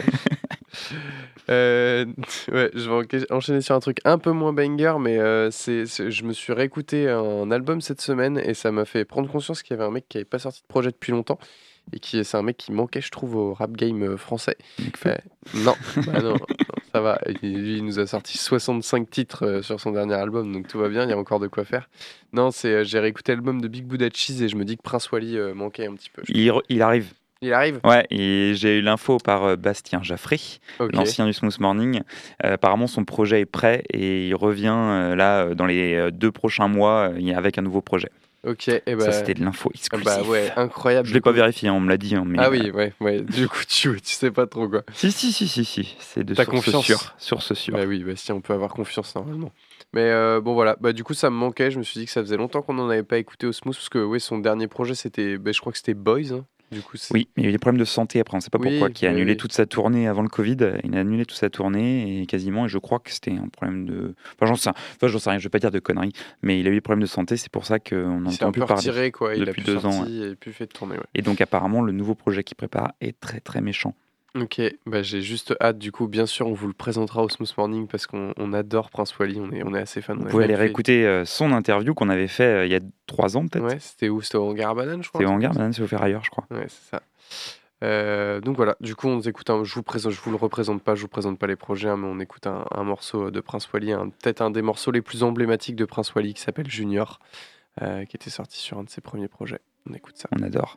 S3: Euh, ouais, je vais enca- enchaîner sur un truc un peu moins banger, mais euh, c'est, c'est- je me suis réécouté un album cette semaine et ça m'a fait prendre conscience qu'il y avait un mec qui avait pas sorti de projet depuis longtemps et qui c'est un mec qui manquait, je trouve, au rap game euh, français.
S2: Nekfeu.
S3: Euh, non, bah non, non, Ça va. Il, lui, il nous a sorti soixante-cinq titres euh, sur son dernier album, donc tout va bien, il y a encore de quoi faire. Non, c'est, euh, j'ai réécouté l'album de Big Buddha Cheese et je me dis que Prince Wally euh, manquait un petit peu.
S2: Il, re- il arrive.
S3: Il arrive.
S2: Ouais, et j'ai eu l'info par euh, Bastien Jaffré,
S3: Ok.
S2: l'ancien du Smooth Morning. Euh, apparemment, son projet est prêt et il revient euh, là euh, dans les euh, deux prochains mois euh, avec un nouveau projet.
S3: Ok, et bah,
S2: Ça, c'était de l'info
S3: ah
S2: exclusive.
S3: bah ouais, incroyable.
S2: Je l'ai
S3: du
S2: pas
S3: coup.
S2: vérifié, hein, on me l'a dit. Hein, mais,
S3: Ah
S2: euh,
S3: oui, ouais, ouais. Du coup, tu, tu sais pas trop quoi.
S2: Si, si, si, si, si. C'est de
S3: T'as
S2: source
S3: confiance.
S2: sûre. Source sûre.
S3: Bah oui, Bastien, on peut avoir confiance normalement. Mais euh, bon voilà, bah du coup ça me manquait. Je me suis dit que ça faisait longtemps qu'on n'en avait pas écouté au Smooth parce que oui, son dernier projet c'était, bah, je crois que c'était Boys. Hein. Du coup, c'est...
S2: Oui, mais il y a eu des problèmes de santé après, on ne sait pas
S3: Oui,
S2: pourquoi, qui a
S3: oui,
S2: annulé
S3: oui.
S2: toute sa tournée avant le Covid. Il a annulé toute sa tournée et quasiment, et je crois que c'était un problème de. Enfin, j'en sais, enfin, j'en sais rien, je ne vais pas dire de conneries, mais il a eu des problèmes de santé, c'est pour ça qu'on
S3: il s'est
S2: n'entend
S3: un peu
S2: plus parler.
S3: retiré quoi. Il a
S2: depuis
S3: plus
S2: deux
S3: sorti,
S2: ans,
S3: il a plus fait de tournée. Ouais.
S2: Et donc, apparemment, le nouveau projet qu'il prépare est très très méchant.
S3: Ok, bah j'ai juste hâte. Du coup, bien sûr, on vous le présentera au Smooth Morning parce qu'on on adore Prince Wally. On est, on est assez fan.
S2: Vous pouvez aller réécouter euh, son interview qu'on avait fait euh, il y a trois ans, peut-être.
S3: Ouais, c'était où? C'était au Hangar à Banane, je crois.
S2: C'était au Hangar, maintenant c'est au Ferrailleur, je crois.
S3: Ouais, c'est ça. Euh, donc voilà, du coup on écoute un, je vous présente, je vous le représente pas, je vous présente pas les projets, hein, mais on écoute un, un morceau de Prince Wally, un- peut-être un des morceaux les plus emblématiques de Prince Wally qui s'appelle Junior, euh, qui était sorti sur un de ses premiers projets. On écoute ça.
S2: On adore.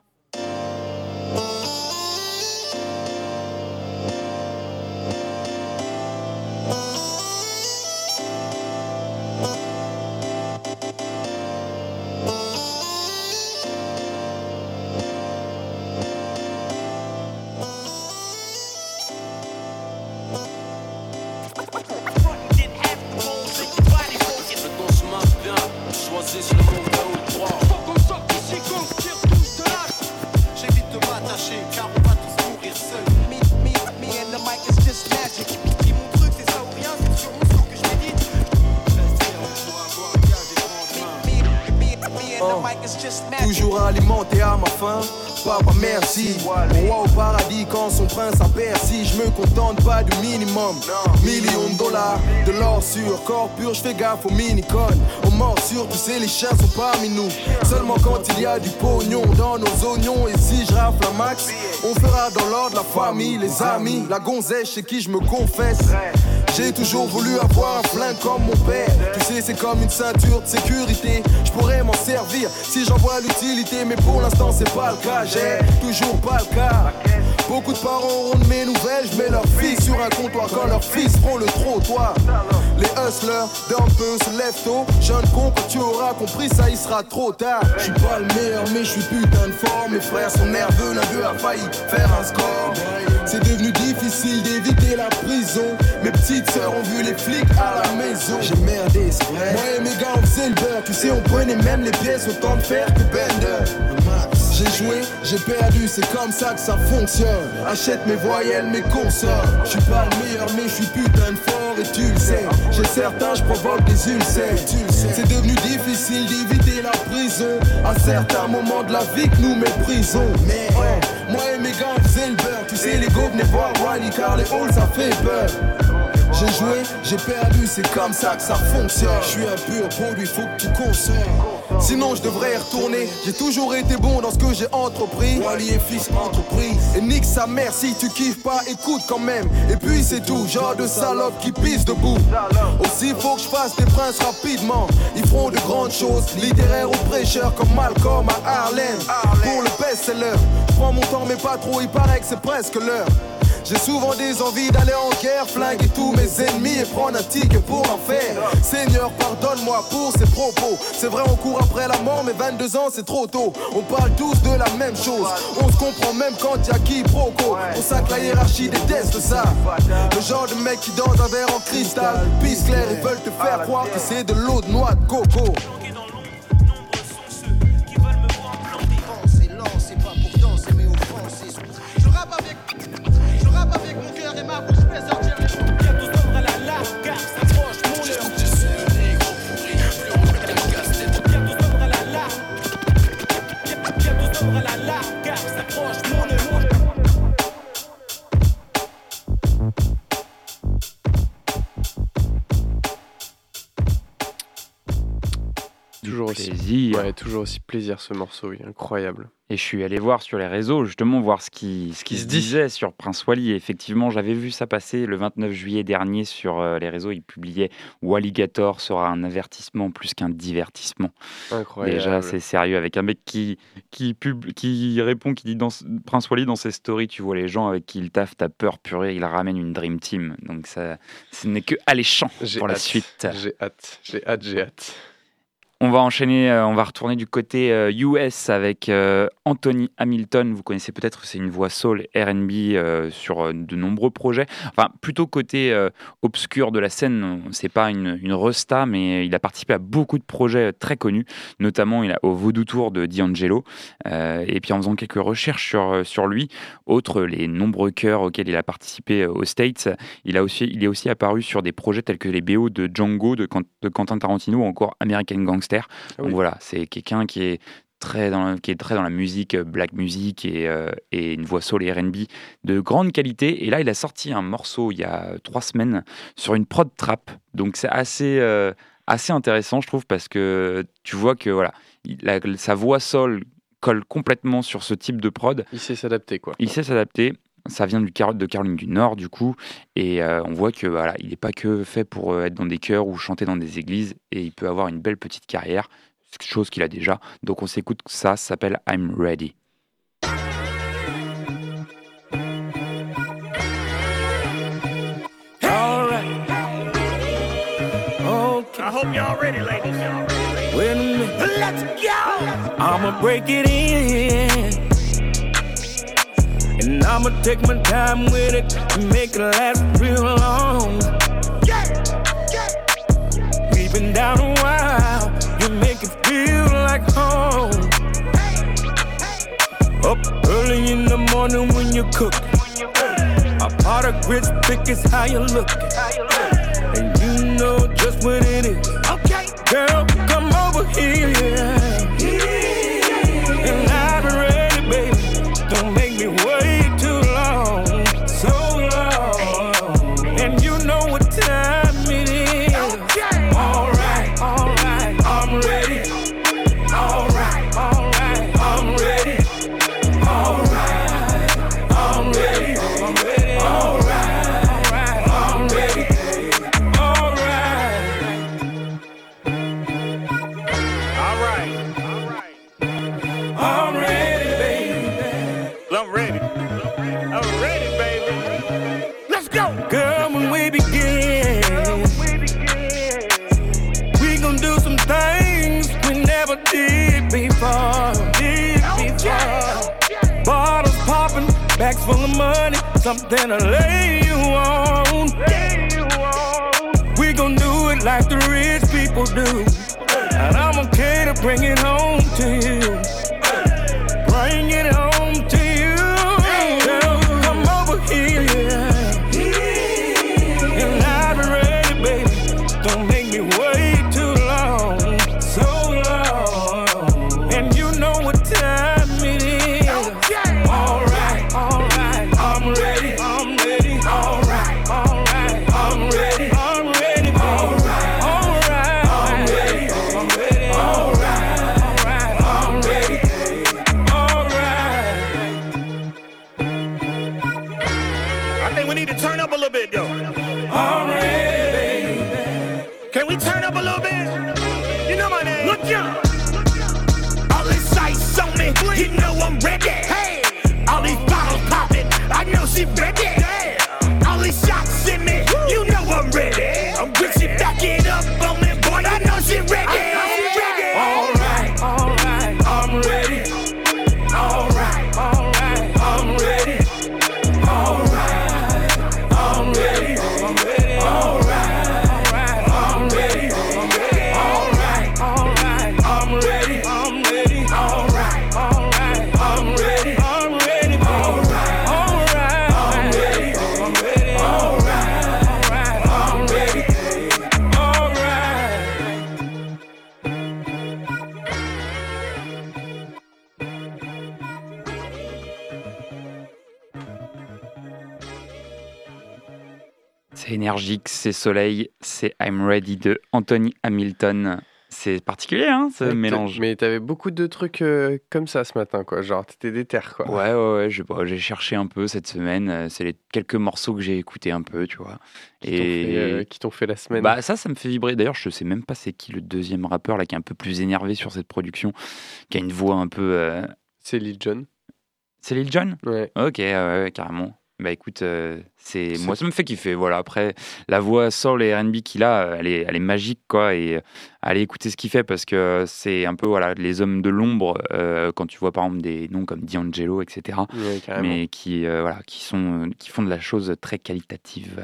S10: J'évite de m'attacher car on va tous mourir seuls. Me, me, me and the mic is just magic. Dis mon truc, c'est ça ou rien, c'est sur mon sang que je médite. Me, me, me and the mic is just magic.
S11: Toujours alimenté à ma faim, papa merci. Mon roi au paradis quand son prince a percé. Je me contente pas du minimum. Millions de dollars, de l'or sur corps pur, je fais gaffe aux mini-connes. On mord sur, tu sais les chiens sont parmi nous. Seulement quand il y a du pognon dans nos oignons. Et si je rafle un max, on fera dans l'ordre la famille, les amis, la gonzesse chez qui je me confesse. J'ai toujours voulu avoir un flingue comme mon père. Tu sais c'est comme une ceinture de sécurité. Je pourrais m'en servir si j'en vois l'utilité. Mais pour l'instant c'est pas le cas, j'ai toujours pas le cas. Beaucoup de parents auront de mes nouvelles. Je mets leur fils sur un comptoir quand leurs fils feront le trottoir. Les hustlers d'un peu se lèvent tôt. Jeune con, quand tu auras compris ça il sera trop tard. Je suis pas le meilleur mais je suis putain de fort. Mes frères sont nerveux, l'un d'eux a failli faire un score. C'est devenu difficile d'éviter la prison. Mes petites sœurs ont vu les flics à la maison. J'ai merdé, c'est vrai. Moi et mes gars on faisait le beurre. Tu sais on prenait même les pièces autant de fer que Bender. J'ai joué, j'ai perdu, c'est comme ça que ça fonctionne. Achète mes voyelles, mes consorts. Je suis pas le meilleur mais je suis putain de fort et tu le sais. Chez certains je provoque des ulcères. C'est devenu difficile d'éviter la prison. À certains moments de la vie que nous méprisons. Mais oh, moi et mes gars on faisait le beurre. Tu sais les go venaient voir Wally car les halls ça fait peur. J'ai joué, j'ai perdu, c'est comme ça que ça fonctionne. Je suis un pur produit, faut que tu consommes. Sinon je devrais y retourner. J'ai toujours été bon dans ce que j'ai entrepris. Wally et fils entreprise. Et nique sa mère si tu kiffes pas, écoute quand même. Et puis c'est tout, genre de salope qui pisse debout. Aussi faut que je fasse des princes rapidement. Ils feront de grandes choses, littéraires ou prêcheurs comme Malcolm à Harlem. Pour le best-seller, je prends mon temps mais pas trop, il paraît que c'est presque l'heure. J'ai souvent des envies d'aller en guerre, flinguer tous mes ennemis et prendre un ticket pour en faire. Seigneur, pardonne-moi pour ces propos. C'est vrai, on court après la mort, mais vingt-deux ans, c'est trop tôt. On parle tous de la même chose. On se comprend même quand y'a quiproquo. Pour ça que la hiérarchie déteste ça. Le genre de mec qui danse un verre en cristal. Pisse clair, ils veulent te faire croire que c'est de l'eau de noix de coco.
S10: Avec mon cœur et ma bouche, je fais sortir les mots. Viens tous vendre à la lave, car ça approche mon heure. Je suis le négro pourri, plus haut que la casse-tête. Viens tous vendre à la lave. Viens tous vendre à la lave, car ça approche mon heure.
S3: toujours aussi,
S2: plaisir.
S3: ouais, toujours aussi plaisir ce morceau, oui, incroyable.
S2: Et je suis allé voir sur les réseaux, justement, voir ce qui, ce qui
S3: Qui
S2: se
S3: se dit.
S2: disait sur Prince Wally. Et effectivement, j'avais vu ça passer le vingt-neuf juillet dernier sur euh, les réseaux. Il publiait « Walligator sera un avertissement plus qu'un divertissement ».
S3: Incroyable.
S2: Déjà, c'est sérieux. Avec un mec qui, qui, pub, qui répond, qui dit dans, Prince Wally dans ses stories, tu vois les gens avec qui il taffe, t'as peur, purée, il ramène une Dream Team. Donc ça, ce n'est que alléchant
S3: J'ai
S2: pour la
S3: hâte,
S2: suite.
S3: J'ai hâte, j'ai hâte, j'ai hâte.
S2: On va enchaîner, euh, on va retourner du côté euh, U S avec euh, Anthony Hamilton. Vous connaissez peut-être, c'est une voix soul R and B euh, sur euh, de nombreux projets. Enfin, plutôt côté euh, obscur de la scène. C'est pas une, une resta, mais il a participé à beaucoup de projets très connus. Notamment, il a au Voodoo Tour de D'Angelo. Euh, et puis en faisant quelques recherches sur sur lui, outre les nombreux chœurs auxquels il a participé euh, aux States, il a aussi, il est aussi apparu sur des projets tels que les B O de Django de, Quent- de Quentin Tarantino ou encore American Gangster.
S3: Ah
S2: Donc
S3: oui.
S2: voilà, c'est quelqu'un qui est très dans, qui est très dans la musique, euh, black music et, euh, et une voix soul et R and B de grande qualité. Et là, il a sorti un morceau il y a trois semaines sur une prod trap. Donc c'est assez, euh, assez intéressant, je trouve, parce que tu vois que voilà, il, la, sa voix soul colle complètement sur ce type de prod.
S3: Il sait s'adapter, quoi.
S2: Il sait s'adapter. Ça vient du Car- de Caroline du Nord, du coup, et euh, on voit que voilà, il n'est pas que fait pour euh, être dans des chœurs ou chanter dans des églises, et il peut avoir une belle petite carrière, chose qu'il a déjà. Donc on s'écoute ça, ça s'appelle I'm Ready.
S7: All right. Okay.
S10: I hope y'all ready, ladies. Y'all ready?
S7: Wait a minute.
S10: Let's go!
S7: I'ma break it in. And I'ma take my time with it and make it last real long.
S10: Yeah, yeah.
S7: We've been down a while, you make it feel like home. Up early in the morning when you cook. A pot of grits thick is how you look. And you know just what it is.
S10: Okay.
S7: Girl, come over here. And I'm ready, baby. Don't make me wait too long. So long. And you know what time it is.
S10: Okay.
S7: Alright, alright, I'm ready. Alright, alright, I'm ready. Alright, I'm ready. I'm ready. Alright, alright, I'm ready. Alright.
S10: All right.
S7: I'm ready, baby.
S10: I'm ready. I'm ready, baby. Let's go!
S7: Girl, when we begin, we gon' do some things we never did before. Did before. Bottles popping, bags full of money, something to lay you on. We gon' do it like the rich people do, and I'm okay to bring it home to you. Bring it home to you. Girl, come over here. And I'm ready, baby. Don't make me wait too long. So long. And you know what time it is. Alright, alright, I'm ready. I'm ready. Alright, alright, I'm ready. I'm ready. Alright, alright, I'm ready. I'm ready. Alright, alright, I'm ready.
S10: I think we need to turn up a little bit, though.
S7: I'm ready, baby.
S10: Can we turn up a little bit? You know my name. Look out! All this ice on me, you know I'm ready. Hey, all these bottles popping, I know she ready. Yeah. All these shots in me, you know I'm ready. I'm with she back it up on me, boy. I know she ready.
S7: Alright, alright, I'm ready. Alright, alright, I'm ready. Alright, I'm ready. I'm ready. Alright, alright, I'm ready. I'm ready. Alright, alright, I'm ready. I'm ready. Alright, alright, I'm ready. I'm ready. Alright, alright, I'm ready. I'm ready. Alright, alright, I'm ready. Alright.
S2: C'est énergique, c'est soleil, c'est I'm Ready de Anthony Hamilton. C'est particulier, hein, ce
S3: Ouais,
S2: mélange.
S3: Mais t'avais beaucoup de trucs euh, comme ça ce matin, quoi. Genre, t'étais déter, quoi.
S2: Ouais, ouais, ouais, je- bon, j'ai cherché un peu cette semaine. euh, C'est les quelques morceaux que j'ai écoutés un peu, tu vois.
S3: Qui t'ont fait, euh, qui t'ont fait la semaine.
S2: Bah ça, ça me fait vibrer. D'ailleurs, je sais même pas c'est qui le deuxième rappeur là qui est un peu plus énervé sur cette production, qui a une voix un peu. euh,
S3: C'est Lil Jon.
S2: C'est Lil Jon.
S3: Ouais.
S2: Ok, ouais, ouais, carrément. Bah écoute, euh, c'est
S3: C'est-
S2: moi ça me fait kiffer. Voilà. Après, la voix soul et R and B qu'il a, euh, elle est, elle est magique quoi. Et euh, allez écouter ce qu'il fait parce que c'est un peu voilà les hommes de l'ombre euh, quand tu vois par exemple des noms comme D'Angelo, et cetera.
S3: Ouais, carrément.
S2: Mais qui euh, voilà, qui sont, qui font de la chose très qualitative.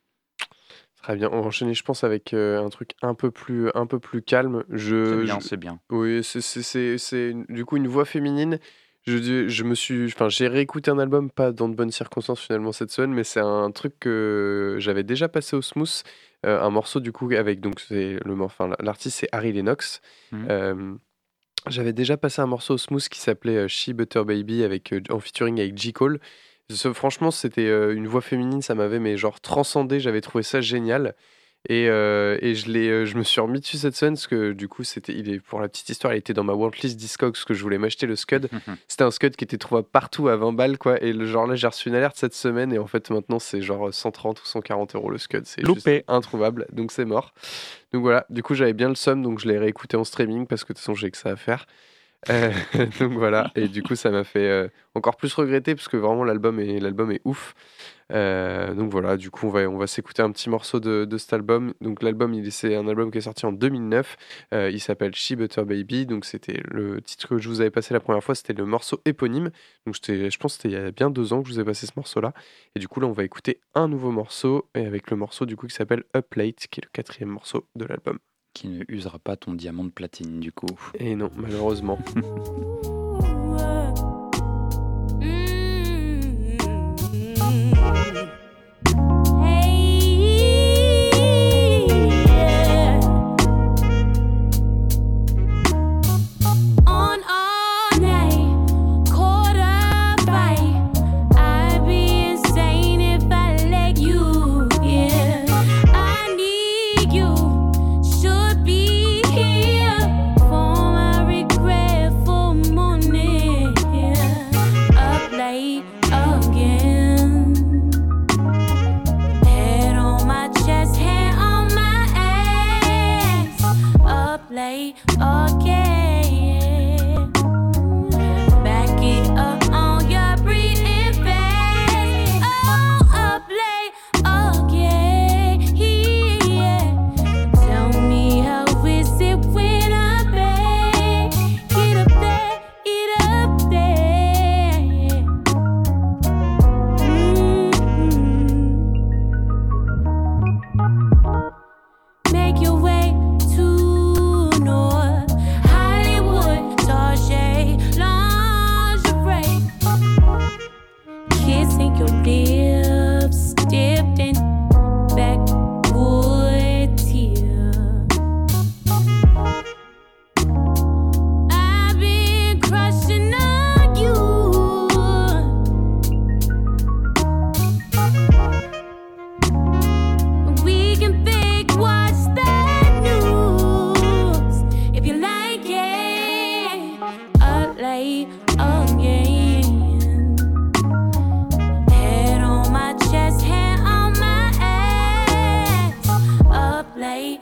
S3: Très bien. On va enchaîner, je pense, avec euh, un truc un peu plus, un peu plus calme. Je,
S2: C'est bien,
S3: je-
S2: c'est bien.
S3: Oui, c'est, c'est, c'est, c'est une- du coup une voix féminine. Je, je me suis, enfin, j'ai réécouté un album, pas dans de bonnes circonstances finalement cette semaine, mais c'est un truc que j'avais déjà passé au Smooth, euh, un morceau du coup avec donc c'est le, enfin l'artiste c'est Harry Lennox.
S2: Mhm.
S3: Euh, j'avais déjà passé un morceau au Smooth qui s'appelait euh, She Butter Baby avec euh, en featuring avec J Cole. Ce- franchement, c'était euh, une voix féminine, ça m'avait mais genre transcendé. J'avais trouvé ça génial. Et, euh, et je, l'ai, euh, je me suis remis dessus cette semaine parce que du coup, c'était, il est, pour la petite histoire, il était dans ma Worldlist Discogs parce que je voulais m'acheter le Scud. C'était un Scud qui était trouvable partout à vingt balles, quoi. Et le genre là, j'ai reçu une alerte cette semaine et en fait, maintenant, c'est genre cent trente ou cent quarante euros le Scud. C'est juste
S2: Loupé.
S3: introuvable, donc c'est mort. Donc voilà, du coup, j'avais bien le somme, donc je l'ai réécouté en streaming parce que de toute façon, j'ai que ça à faire. Euh, donc voilà, et du coup, ça m'a fait euh, encore plus regretter parce que vraiment, l'album est, l'album est ouf. Euh, donc voilà, du coup on va, on va s'écouter un petit morceau de, de cet album. Donc l'album, il, c'est un album qui est sorti en deux mille neuf. Euh, il s'appelle She Butter Baby. Donc c'était le titre que je vous avais passé la première fois, c'était le morceau éponyme. Donc je pense que c'était il y a bien deux ans que je vous ai passé ce morceau-là. Et du coup là, on va écouter un nouveau morceau et avec le morceau du coup qui s'appelle Up Late, qui est le quatrième morceau de l'album.
S2: Qui ne usera pas ton diamant de platine du coup.
S3: Et non, malheureusement.
S5: On all night, quarter fight. I'd be insane if I let you. Yeah, I need you. Should be here for my regretful morning. Up late again. Head on my chest, hand on my ass. Up late again. Back it up on your breathing fast. Oh, up late again. Yeah. Tell me how is it when I beg? Get up there, get up there. Mm-hmm. Make your way to North Hollywood, Tarjay, lingerie. Kissing your lips, dipped in backwood tear. I've been crushing on you. We can fake watch the news if you like it. Up late again. Head on my chest, hand on my ass. Up late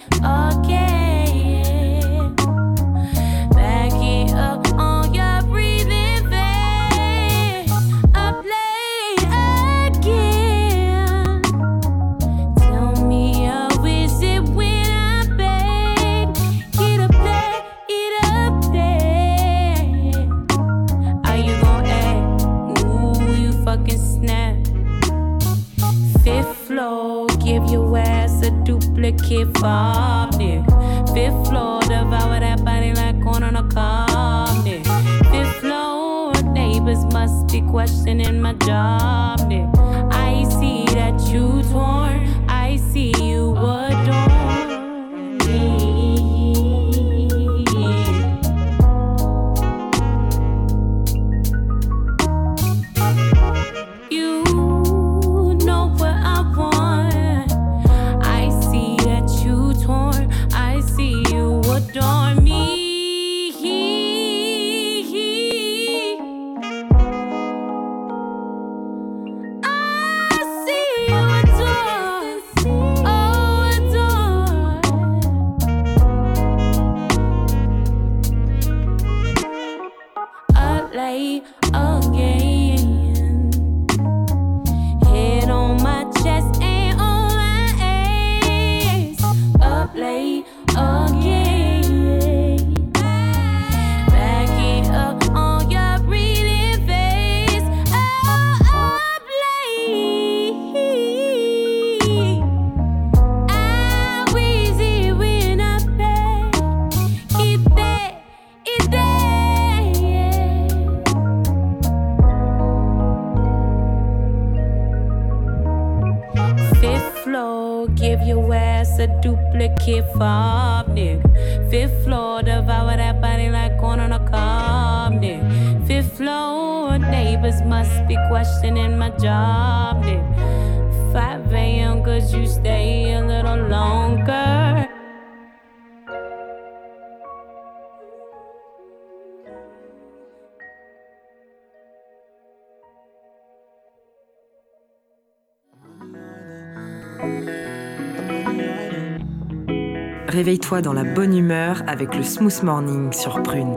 S5: again. Back it up on your breathing face. Up late again. Tell me how is it when I beg? Get up there, get up there. Are you gon' act? Ooh, you fucking snap. Fifth floor, give your ass a duplicate fob, nigga. Fifth floor, devour that body like corn on a cob, nigga. Fifth floor, neighbors must be questioning my job, nigga. I see that you torn, I see you adorn me. You know what I want. I see that you torn. I see you adorn floor, give your ass a duplicate fob, nigga. Fifth floor, devour that body like corn on a cob, nigga. Fifth floor, neighbors must be questioning my job, nigga. five a.m. cause you stay a little longer.
S1: Réveille-toi dans la bonne humeur avec le Smooth Morning sur Prune.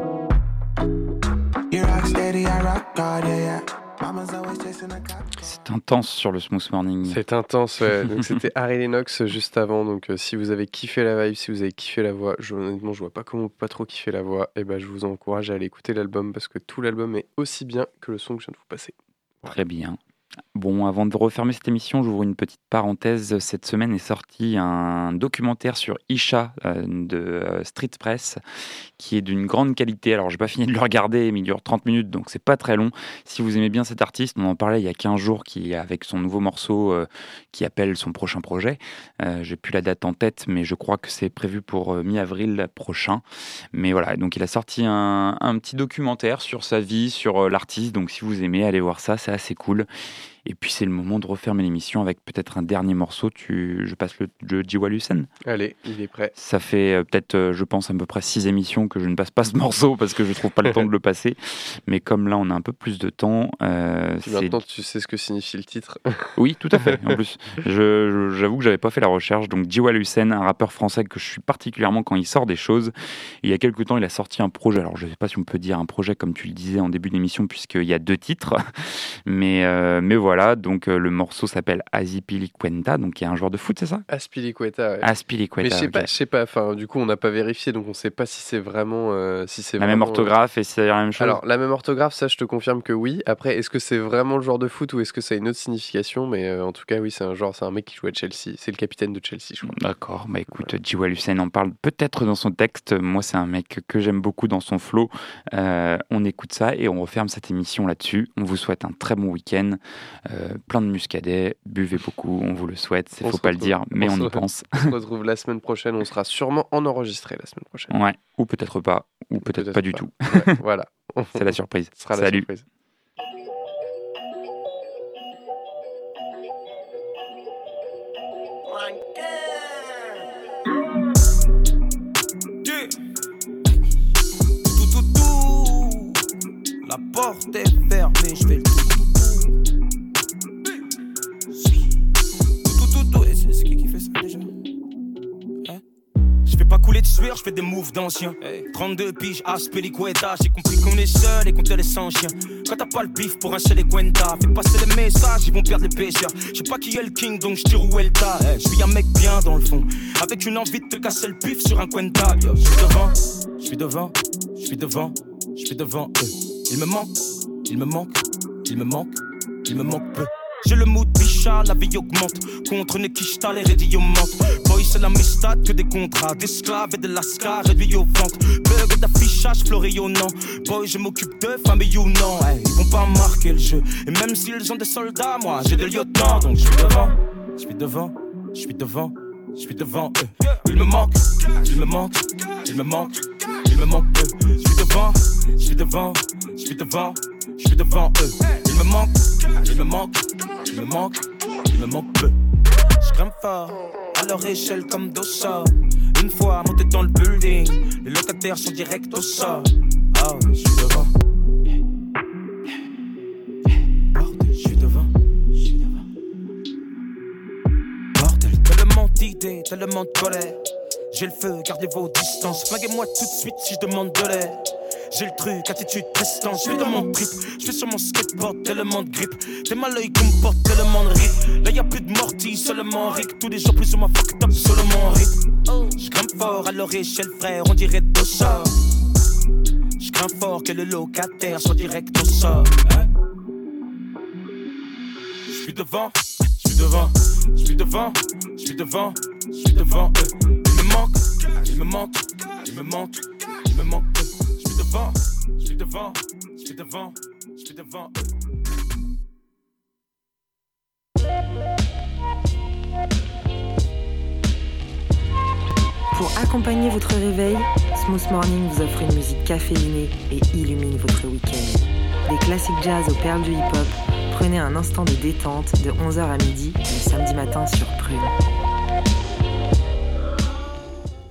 S2: C'est intense sur le Smooth Morning.
S3: C'est intense, ouais. Donc c'était Harry Lennox juste avant. Donc euh, si vous avez kiffé la vibe, si vous avez kiffé la voix, je, honnêtement, je vois pas comment on peut pas trop kiffer la voix. Et ben, je vous encourage à aller écouter l'album parce que tout l'album est aussi bien que le son que je viens de vous passer. Voilà.
S2: Très bien. Bon, avant de refermer cette émission, j'ouvre une petite parenthèse. Cette semaine est sorti un documentaire sur Isha euh, de euh, Street Press qui est d'une grande qualité. Alors, je n'ai pas fini de le regarder, mais il dure trente minutes, donc c'est pas très long. Si vous aimez bien cet artiste, on en parlait il y a quinze jours, qui, avec son nouveau morceau euh, qui appelle son prochain projet. Euh, j'ai plus la date en tête, mais je crois que c'est prévu pour euh, mi-avril prochain. Mais voilà, donc il a sorti un, un petit documentaire sur sa vie, sur euh, l'artiste. Donc si vous aimez, allez voir ça, c'est assez cool. Et puis c'est le moment de refermer l'émission avec peut-être un dernier morceau. Tu... Je passe le, le Jiwa Lucen.
S3: Allez, il est prêt.
S2: Ça fait euh, peut-être, euh, je pense, à peu près six émissions que je ne passe pas ce morceau parce que je ne trouve pas le temps de le passer. Mais comme là, on a un peu plus de temps. Euh,
S3: c'est... Maintenant, tu sais ce que signifie le titre.
S2: Oui, tout à fait. En plus, je, je, j'avoue que je n'avais pas fait la recherche. Donc Jiwa Lucen, un rappeur français que je suis particulièrement quand il sort des choses. Il y a quelques temps, il a sorti un projet. Alors, je ne sais pas si on peut dire un projet comme tu le disais en début d'émission, puisqu'il y a deux titres. Mais, euh, mais voilà. Voilà, donc euh, le morceau s'appelle Azpilicueta, donc il y a un joueur de foot, c'est ça?
S3: Azpilicueta, ouais.
S2: Azpilicueta.
S3: Mais je sais
S2: okay.
S3: pas, je sais pas. Enfin, du coup, on n'a pas vérifié, donc on ne sait pas si c'est vraiment, euh, si c'est
S2: la
S3: vraiment,
S2: même orthographe euh... et si c'est la même chose.
S3: Alors la même orthographe, ça, je te confirme que oui. Après, est-ce que c'est vraiment le joueur de foot ou est-ce que ça a une autre signification? Mais euh, en tout cas, oui, c'est un joueur, c'est un mec qui joue à Chelsea. C'est le capitaine de Chelsea, je crois.
S2: D'accord. Bah écoute, ouais. Jiwa Lucen en parle peut-être dans son texte. Moi, c'est un mec que j'aime beaucoup dans son flow. Euh, on écoute ça et on referme cette émission là-dessus. On vous souhaite un très bon week-end, euh, plein de muscadet, buvez beaucoup, on vous le souhaite, il ne faut pas retrouve, le dire, mais on, on y pense.
S3: On se retrouve la semaine prochaine, on sera sûrement en enregistré la semaine prochaine.
S2: Ouais, ou peut-être pas, ou, ou peut-être, peut-être pas, pas du tout.
S3: Ouais, voilà.
S2: C'est la surprise.
S3: Ce sera
S2: Salut.
S3: La surprise.
S7: La porte est fermée, je fais le tout. C'est qui qui fait ça déjà? Hein? Je fais pas couler de sueur, je fais des moves d'anciens. Hey. trente-deux piges, Azpilicueta. J'ai compris qu'on est seul et qu'on te laisse sans chien. Quand t'as pas le bif pour un seul Equenta, fais passer les messages, ils vont perdre les pêcheurs. Je sais pas qui est le king, donc je tire où est le tas. Hey. Je suis un mec bien dans le fond, avec une envie de te casser le pif sur un Quenta. Je suis devant, je suis devant, je suis devant, je suis devant eux. Il me manque, il me manque, il me manque, il me manque peu. J'ai le mood bicha, la vie augmente. Contre Nekishta, les rédits mentent. Boy, c'est l'amistad que des contrats d'esclaves et de lascar réduits au ventre. Bug d'affichage florillonnant. Boy, je m'occupe de famille ou non. Hey, ils vont pas marquer le jeu. Et même s'ils ont des soldats, moi j'ai des lieutenants. Donc je suis devant, je suis devant, je suis devant, je suis devant eux. Il me manque, il me manque, il me manque, il me manque eux. Je suis devant, je suis devant, je suis devant, je suis devant eux. Il me manque, il me manque. Il me manque, il me manque peu. Je grimpe fort, à leur échelle comme Dossa. Une fois monté dans le building, les locataires sont direct au sol. Ah ouais, je suis devant. Bordel, je suis devant. Je suis devant. Bordel, tellement d'idées, tellement de colère. J'ai le feu, gardez vos distances. Flinguez-moi tout de suite si je demande de l'air. J'ai le truc, attitude, prestance. Je suis dans mon trip, je suis sur mon skateboard, tellement de grip. T'es mal l'œil qu'on me porte, tellement de rythme. Là y'a plus de mortis, seulement Rick. Tous les jours plus ou moins fucked up, seulement rythme. Je grimpe fort à leur échelle, frère, on dirait Dossa. Je grimpe fort que le locataire soit direct au sort. Hein? Je suis devant, je suis devant, je suis devant, je suis devant, je suis devant eux. Il me manque, il me manque, il me manque, il me manque eux. Je suis devant, je suis devant, je suis devant, je suis devant eux.
S1: Pour accompagner votre réveil, Smooth Morning vous offre une musique caféinée et illumine votre week-end. Des classiques jazz aux perles du hip-hop, prenez un instant de détente de onze heures à midi le samedi matin sur Prune.